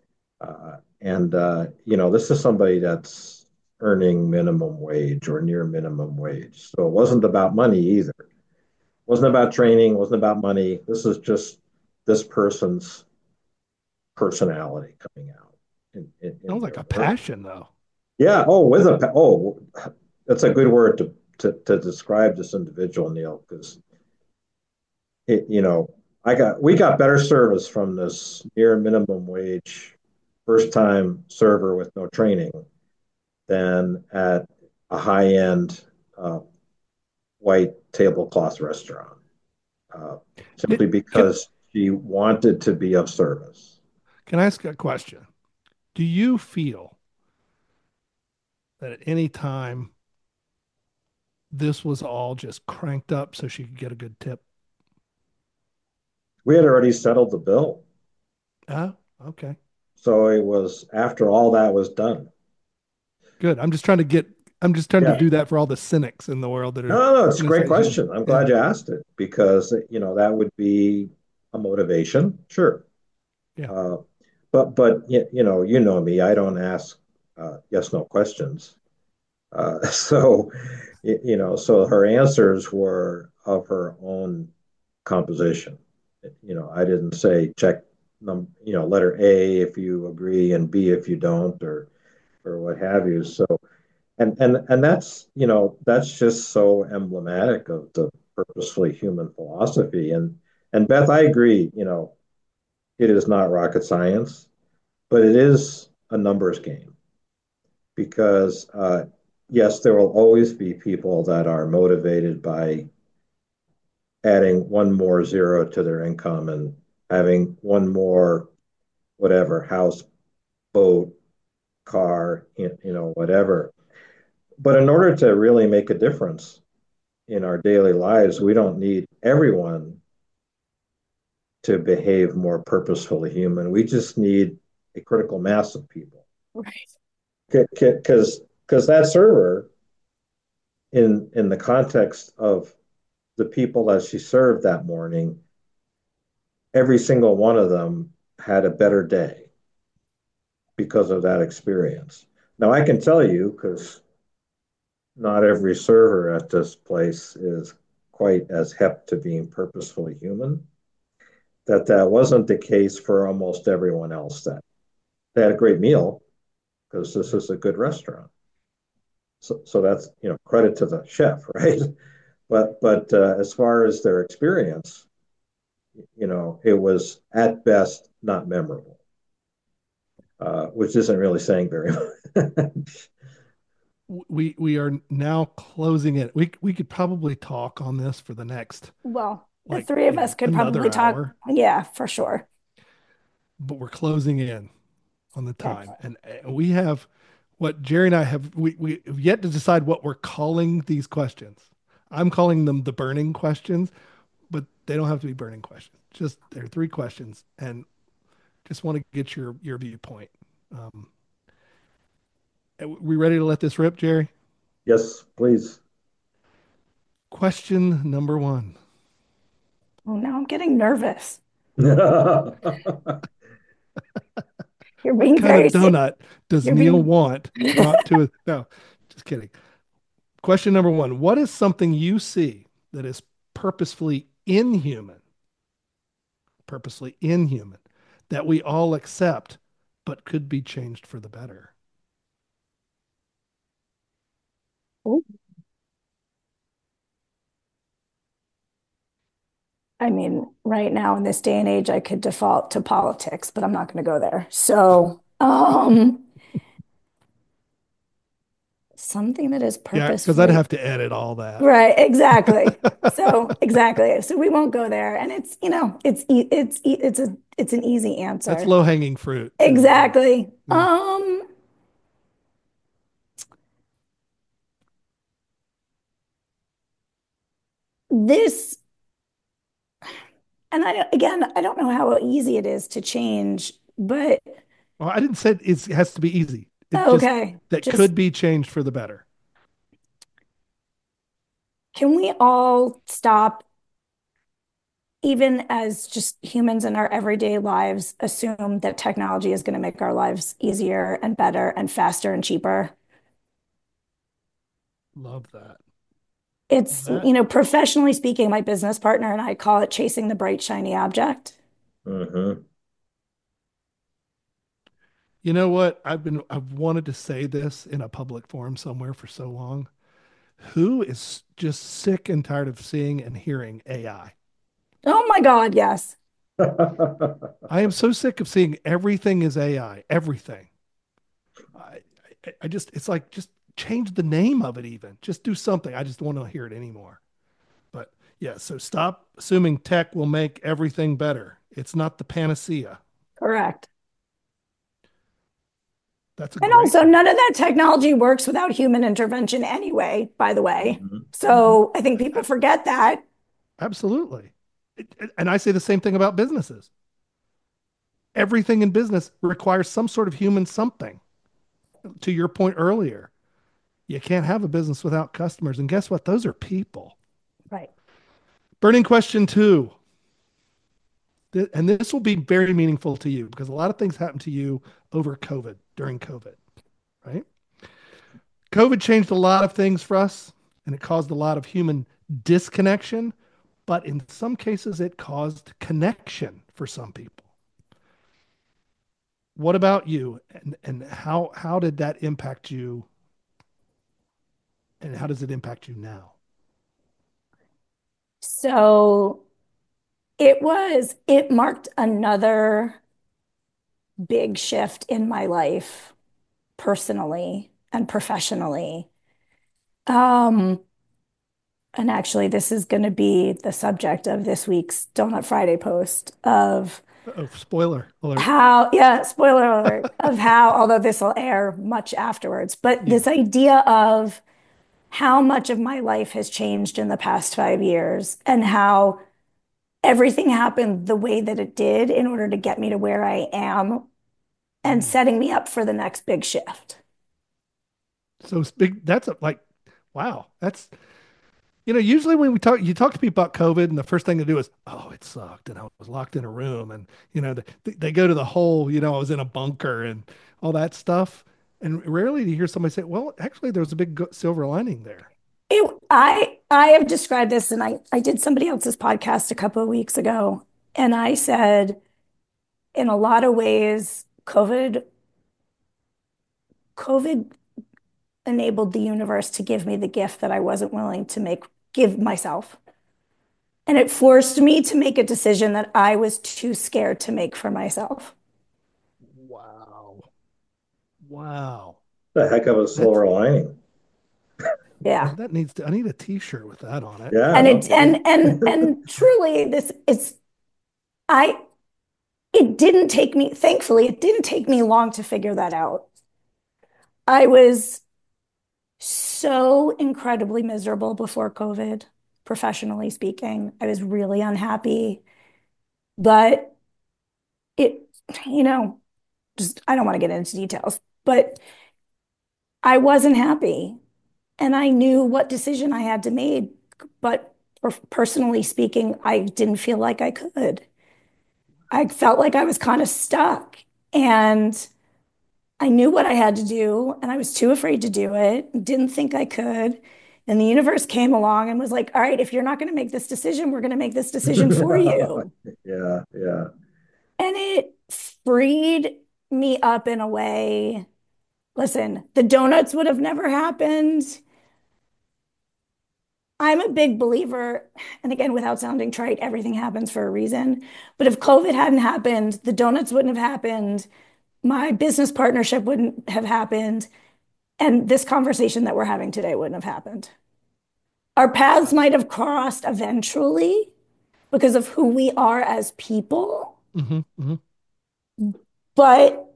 This is somebody that's earning minimum wage or near minimum wage. So it wasn't about money either. It wasn't about training, it wasn't about money. This is just this person's personality coming out in sounds like their a work. passion though. Yeah. That's a good word to describe this individual, Neil, because it, you know, we got better service from this near minimum wage first time server with no training than at a high end uh, white tablecloth restaurant, uh, simply Did, can, because she wanted to be of service. can I ask a question? Do you feel that at any time this was all just cranked up so she could get a good tip? We had already settled the bill. Ah, okay. So it was after all that was done. Good. I'm just trying to get I'm just trying to Yeah. do that for all the cynics in the world that are No, no, it's a going to great say, "Hmm, question. I'm yeah, glad you asked it because, that would be a motivation. Sure. yeah, Uh, but you know me, I don't ask yes, no questions. So her answers were of her own composition. I didn't say check letter A if you agree and B if you don't, or what have you. So and that's just so emblematic of the purposefully human philosophy. And Beth, I agree, it is not rocket science, but it is a numbers game because yes, there will always be people that are motivated by adding one more zero to their income and having one more whatever house, boat, car, whatever. But in order to really make a difference in our daily lives, we don't need everyone to behave more purposefully human. We just need a critical mass of people. Right. Because that server, in the context of the people that she served that morning, every single one of them had a better day because of that experience. Now I can tell you, because not every server at this place is quite as hep to being purposefully human, that wasn't the case for almost everyone else. That they had a great meal because this yeah. is a good restaurant. So that's credit to the chef, right? But as far as their experience, it was at best not memorable, which isn't really saying very much. We are now closing it. We could probably talk on this for the next, Well, the like, three of us could probably another talk. hour, Yeah, for sure. but we're closing in on the That's time. And we have what Jerry and I have, we have yet to decide what we're calling these questions. I'm calling them the burning questions, but they don't have to be burning questions. Just they're three questions, and just want to get your viewpoint. Um, we ready to let this rip, Jerry? Yes, please. Question number one. oh, now I'm getting nervous. Yeah. You're What being kind very of sick. donut does You're Neil being want brought to it? No, just kidding. Question number one. What is something you see that is purposefully inhuman, purposely inhuman, that we all accept, but could be changed for the better? I mean, right now in this day and age, I could default to politics, but I'm not going to go there. So, something that is Yeah, because I'd purposefully have to edit all that. right, exactly. So, exactly. So we won't go there, and it's an easy That's answer. low hanging fruit, too. Yeah. Exactly. Yeah. This, and I don't know how easy it is to change, but Well, I didn't say it has to be easy. It's just okay, that just could be changed for the better. can we all stop, even as just humans in our everyday lives, assume that technology is going to make our lives easier and better and faster and cheaper? Love that. It's, That, professionally speaking, my business partner and I call it chasing the bright, shiny object. Hmm. you know what? I've wanted to say this in a public forum somewhere for so long. Who is just sick and tired of seeing and hearing AI? Oh my God, yes. I am so sick of seeing everything is AI, everything. I, I just, it's like, just change the name of it even. Just do something. I just don't want to hear it anymore. But yeah, so stop assuming tech will make everything better. It's not the panacea. Correct. That's a And great also, one. none of that technology works without human intervention anyway, by the way. Hmm. Hmm. So I think people forget that. Absolutely. And I say the same thing about businesses. Everything in business requires some sort of human something. To your point earlier, You can't have a business without customers. And guess what? Those are people. Right. Burning question two. And this will be very meaningful to you because a lot of things happened to you over COVID, during COVID, right? COVID changed a lot of things for us and it caused a lot of human disconnection, but in some cases, it caused connection for some people. What about you? And how did that impact you? And how does it impact you now? So it marked another big shift in my life, personally and professionally. Um, and actually, this is going to be the subject of this week's Donut Friday post of Oh, spoiler alert. how, yeah, spoiler alert, of how, although this will air much afterwards, but Yeah. this idea of how much of my life has changed in the past 5 years and how everything happened the way that it did in order to get me to where I am and Mm. setting me up for the next big shift. So big. That's like, wow. Usually when you talk to people about COVID, and the first thing they do is, oh, it sucked, and I was locked in a room, and they go to the whole, I was in a bunker and all that stuff. And rarely do you hear somebody say, well, actually, there was a big silver lining there. I have described this, and I did somebody else's podcast a couple of weeks ago, and I said, in a lot of ways, COVID enabled the universe to give me the gift that I wasn't willing to give myself. And it forced me to make a decision that I was too scared to make for myself. Wow. Wow. The heck of a That's silver lining. Yeah. I need a t-shirt with that on it. Yeah, And no it kidding. and truly this it's I it didn't take me, thankfully, it didn't take me long to figure that out. I was so incredibly miserable before COVID, professionally speaking. I was really unhappy, but it, you know, just I don't want to get into details, but I wasn't happy and I knew what decision I had to make, but personally speaking, I didn't feel like I could. I felt like I was kind of stuck and I knew what I had to do and I was too afraid to do it, didn't think I could. And the universe came along and was like, all right, if you're not going to make this decision, we're going to make this decision for you. Yeah, yeah. And it freed me up in a way. Listen, the donuts would have never happened. I'm a big believer, and again, without sounding trite, everything happens for a reason. But if COVID hadn't happened, the donuts wouldn't have happened, my business partnership wouldn't have happened, and this conversation that we're having today wouldn't have happened. Our paths might have crossed eventually because of who we are as people, Hmm. Hmm. but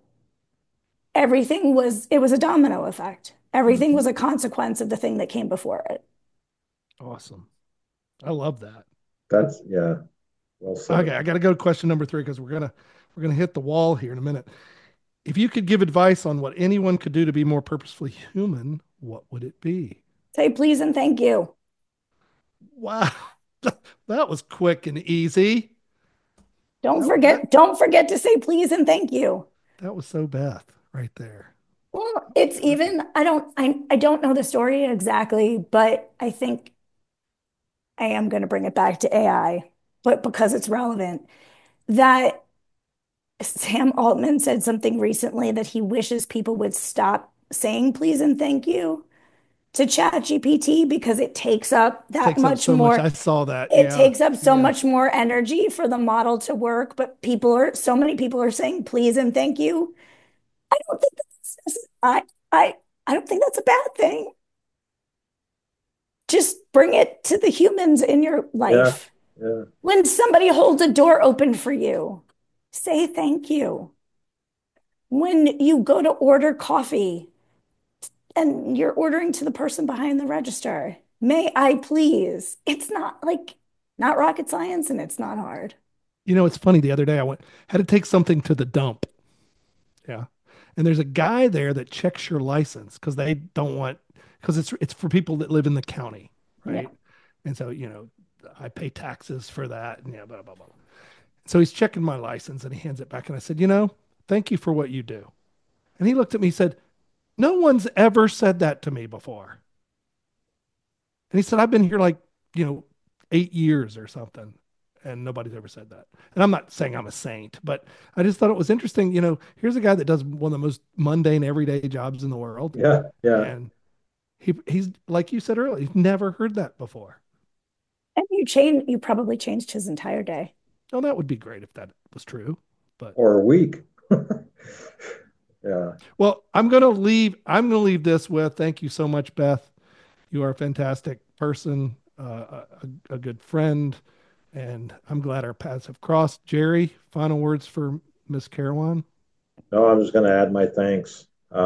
it was a domino effect. Everything Hmm. was a consequence of the thing that came before it. Awesome. I love that. That's yeah, well said. Okay, I got to go to question number three because we're gonna hit the wall here in a minute. If you could give advice on what anyone could do to be more purposefully human, what would it be? Say please and thank you. Wow, that was quick and easy. That that Don't forget to say please and thank you. that was so Beth right there. Well, That was it's perfect. even, I don't know the story exactly, but I think I am going to bring it back to AI, but because it's relevant, that Sam Altman said something recently that he wishes people would stop saying please and thank you to ChatGPT because it takes up that Takes up much so much. more. I saw that. It Yeah, takes up so yeah. much more energy for the model to work, but so many people are saying please and thank you. I don't think I, I don't think that's a bad thing. Just bring it to the humans in your Yeah, life. yeah. When somebody holds a door open for you, say thank you. When you go to order coffee and you're ordering to the person behind the register, may I please? It's not rocket science and it's not hard. It's funny. The other day I had to take something to the dump. Yeah. And there's a guy there that checks your license because they don't want because it's for people that live in the county, Yeah. right? And so, I pay taxes for that and yeah, blah, blah, blah. So he's checking my license and he hands it back. And I said, thank you for what you do. And he looked at me and said, no one's ever said that to me before. And he said, I've been here like, you know, 8 years or something. And nobody's ever said that. And I'm not saying I'm a saint, but I just thought it was interesting. Here's a guy that does one of the most mundane everyday jobs in the world. Yeah, yeah. And he's like you said earlier, he's never heard that before. And you probably changed his entire day. Oh, that would be great if that was true. But Or a week. Yeah. well, I'm gonna leave this with thank you so much, Beth. You are a fantastic person, a good friend, and I'm glad our paths have crossed. Jerry, final words for Miss Caroline. No, I'm just going to add my thanks.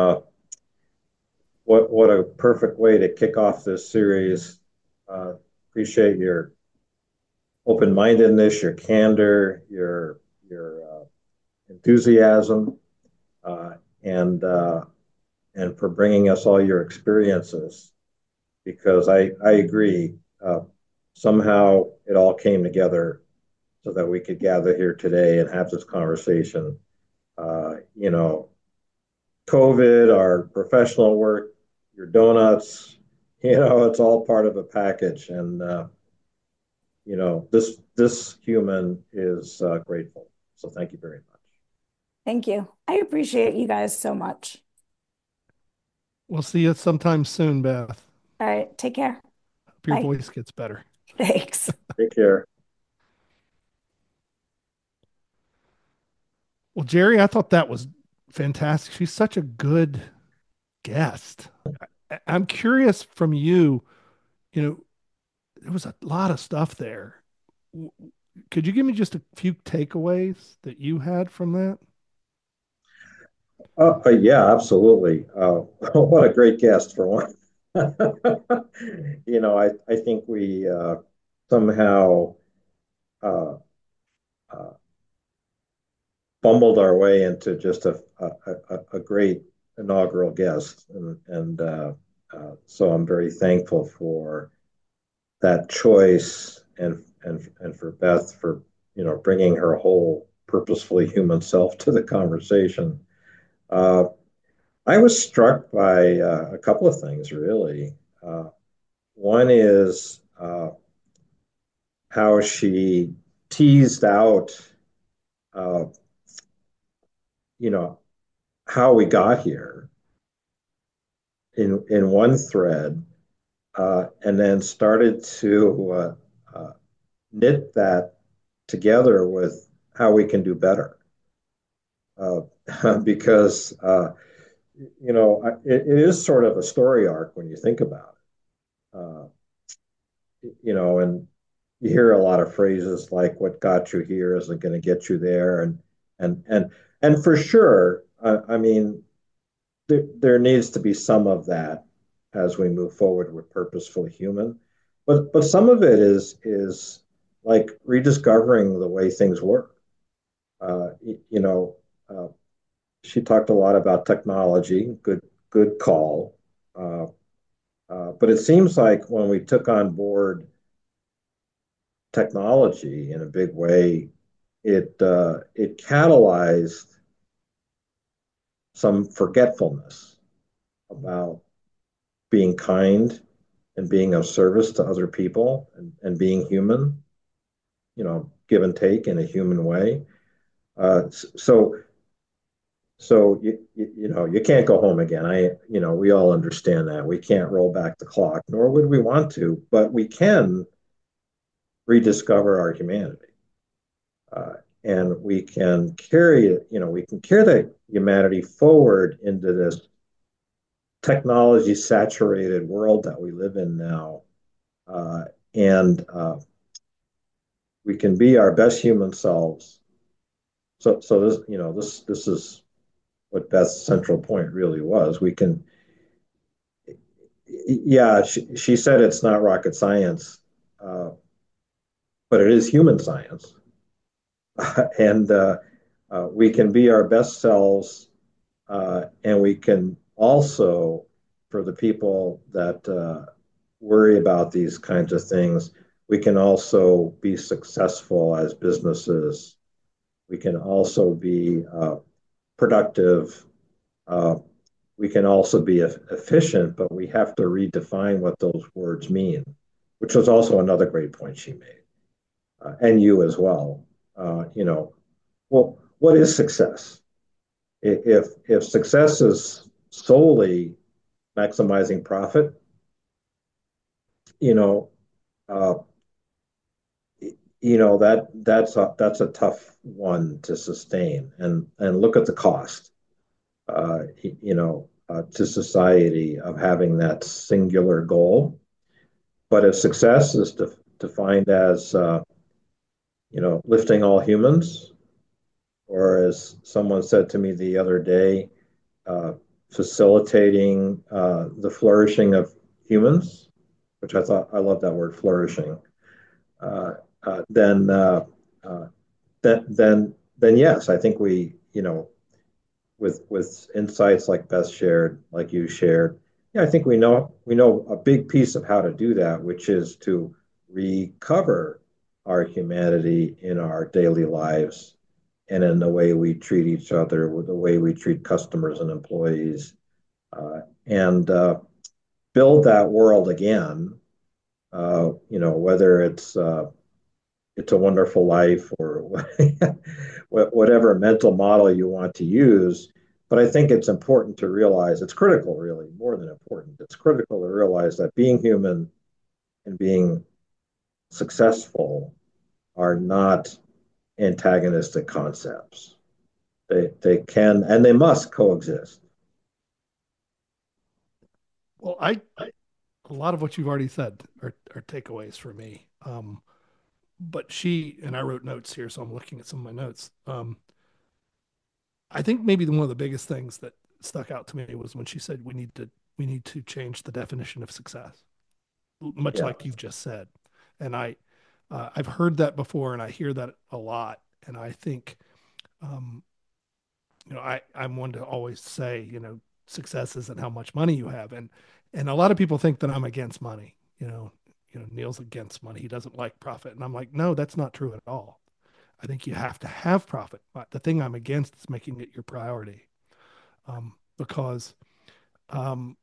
What a perfect way to kick off this series. Appreciate your open-mindedness, your candor, your enthusiasm, uh, and and for bringing us all your experiences. Because I agree, somehow it all came together so that we could gather here today and have this conversation. You know, COVID, our professional work, your donuts, it's all part of a package. And this human is grateful. So thank you very much. Thank you. I appreciate you guys so much. We'll see you sometime soon, Beth. All right. Take care. Hope your Bye. voice gets better. Thanks. Take care. Well, Jerry, I thought that was fantastic. She's such a good guest. I'm curious from you, you know, there was a lot of stuff there. Could you give me just a few takeaways that you had from that? Yeah, absolutely. What a great guest for one. I think we somehow uh, uh, fumbled our way into just a great inaugural guest, and so I'm very thankful for that choice and for Beth for bringing her whole purposefully human self to the conversation. Uh, I was struck by a couple of things really. One is how she teased out, uh, you know, how we got here in one thread, and then started to knit that together with how we can do better. Uh, because it is sort of a story arc when you think about it. And you hear a lot of phrases like "what got you here isn't going to get you there," and and and for sure, I mean, there needs to be some of that as we move forward with purposeful human, but some of it is like rediscovering the way things work. Uh, you know, uh, she talked a lot about technology. Good call. Uh, but it seems like when we took on board technology in a big way, it catalyzed some forgetfulness about being kind and being of service to other people and being human, give and take in a human way. So you can't go home again. We all understand that we can't roll back the clock, nor would we want to, but we can rediscover our humanity. Uh, and we can carry that humanity forward into this technology saturated world that we live in now. And we can be our best human selves. So this is what Beth's central point really was. We can, yeah, she said it's not rocket science, but it is human science. And we can be our best selves, and we can also for the people that worry about these kinds of things, we can also be successful as businesses. We can also be productive. Uh, we can also be efficient, but we have to redefine what those words mean, which was also another great point she made, and you as well. Well, what is success? If success is solely maximizing profit, you know, uh, that's a tough one to sustain, and look at the cost, to society of having that singular goal. But if success is defined as lifting all humans, or as someone said to me the other day, uh, facilitating the flourishing of humans, which I love that word flourishing. Uh, uh, then, uh, uh, then yes, I think with insights like Beth shared, like you shared, yeah, I think we know a big piece of how to do that, which is to recover our humanity in our daily lives and in the way we treat each other, with the way we treat customers and employees, and build that world again. Whether it's a wonderful life or whatever mental model you want to use. But I think it's important to realize, it's critical, really, more than important. It's critical to realize that being human and being successful are not antagonistic concepts. They can and they must coexist. Well, a lot of what you've already said are takeaways for me. But she and I wrote notes here, so I'm looking at some of my notes. I think maybe one of the biggest things that stuck out to me was when she said we need to change the definition of success, much Yeah. like you've just said. And I've heard that before, and I hear that a lot. And I think, um, I'm one to always say, success isn't how much money you have, and a lot of people think that I'm against money. Neil's against money. He doesn't like profit, and I'm like, no, that's not true at all. I think you have to have profit. But the thing I'm against is making it your priority, because um,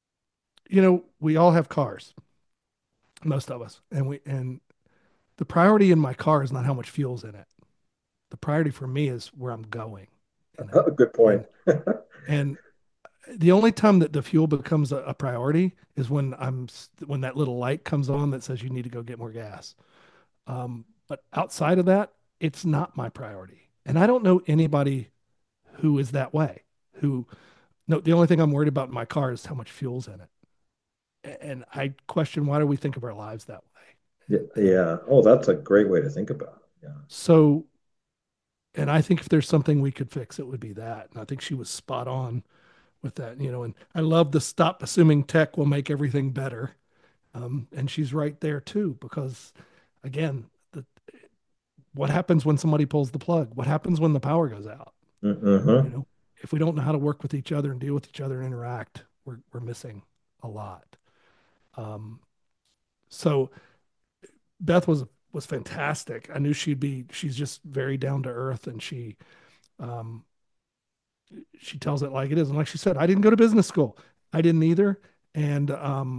we all have cars, most of us, and the priority in my car is not how much fuel's in it. The priority for me is where I'm going, you know, Good point. and and the only time that the fuel becomes a priority is when that little light comes on that says you need to go get more gas. But outside of that, it's not my priority, and I don't know anybody who is that way. Who No, the only thing I'm worried about in my car is how much fuel's in it, and I question why do we think of our lives that way? Yeah, yeah. Oh, that's a great way to think about it. Yeah. So, and I think if there's something we could fix, it would be that. And I think she was spot on with that, and I love the stop assuming tech will make everything better. And she's right there too, because again, what happens when somebody pulls the plug? What happens when the power goes out? You Mm-hmm. know, if we don't know how to work with each other and deal with each other and interact, we're missing a lot. Um, so Beth was fantastic. I knew she's just very down to earth, and um, she tells it like it is. And like she said, I didn't go to business school. I didn't either. And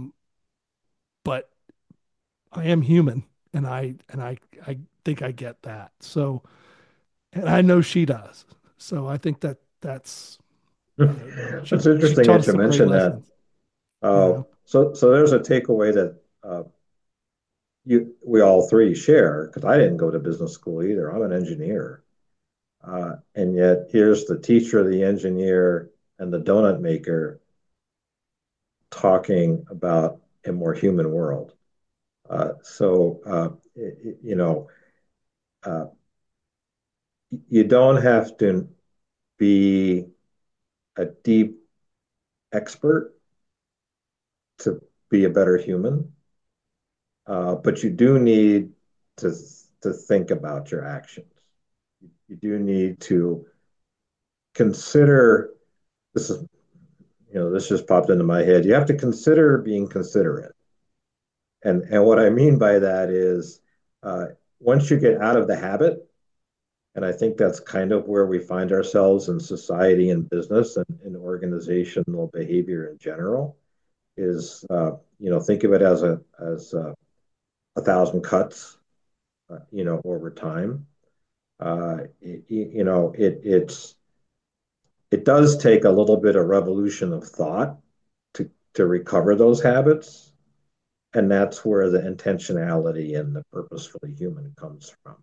but I am human, and I think I get that. So, and I know she does. So I think that's It's she interesting taught that us you some great mentioned that. lessons. You Oh, know, so there's a takeaway that we all three share, because I didn't go to business school either. I'm an engineer, and yet here's the teacher, the engineer, and the donut maker talking about a more human world. You know, uh, you don't have to be a deep expert to be a better human, but you do need to to think about your actions. You do need to consider, this is this just popped into my head. You have to consider being considerate. And what I mean by that is uh, once you get out of the habit, and I think that's kind of where we find ourselves in society and business and in organizational behavior in general, is think of it as a thousand cuts, over time. It does take a little bit of revolution of thought to recover those habits, and that's where the intentionality and the purposefully human comes from.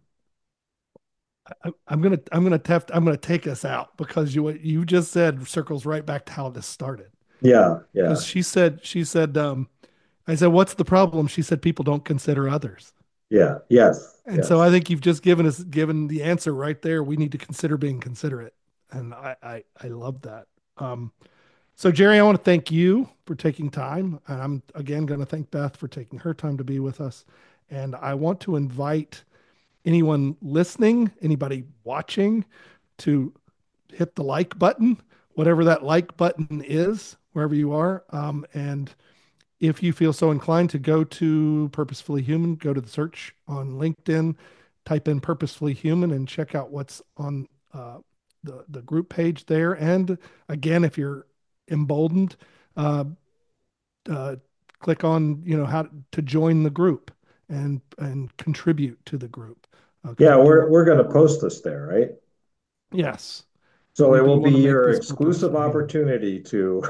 I'm gonna take us out because you just said circles right back to how this started. Yeah, yeah, Because she said, I said, what's the problem? She said, people don't consider others. yeah, yes, And so yes. I think you've just given the answer right there. We need to consider being considerate. And I love that. Um, so Jerry, I want to thank you for taking time. And I'm again going to thank Beth for taking her time to be with us. And I want to invite anyone listening, anybody watching, to hit the like button, whatever that like button is, wherever you are. And if you feel so inclined to go to Purposefully Human, go to the search on LinkedIn, type in Purposefully Human, and check out what's on the group page there. And again, if you're emboldened, uh, uh, click on how to join the group and contribute to the group because Yeah, we do we're want going to more. post this there, right? Yes, So it we will be want to make your this exclusive purposefully human. opportunity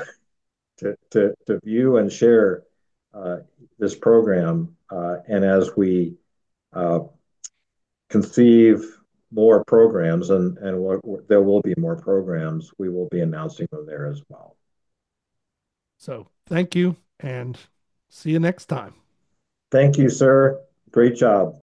to view and share uh, this program. And as we uh, conceive more programs, and there will be more programs, we will be announcing them there as well. So thank you and see you next time. Thank you, sir. Great job.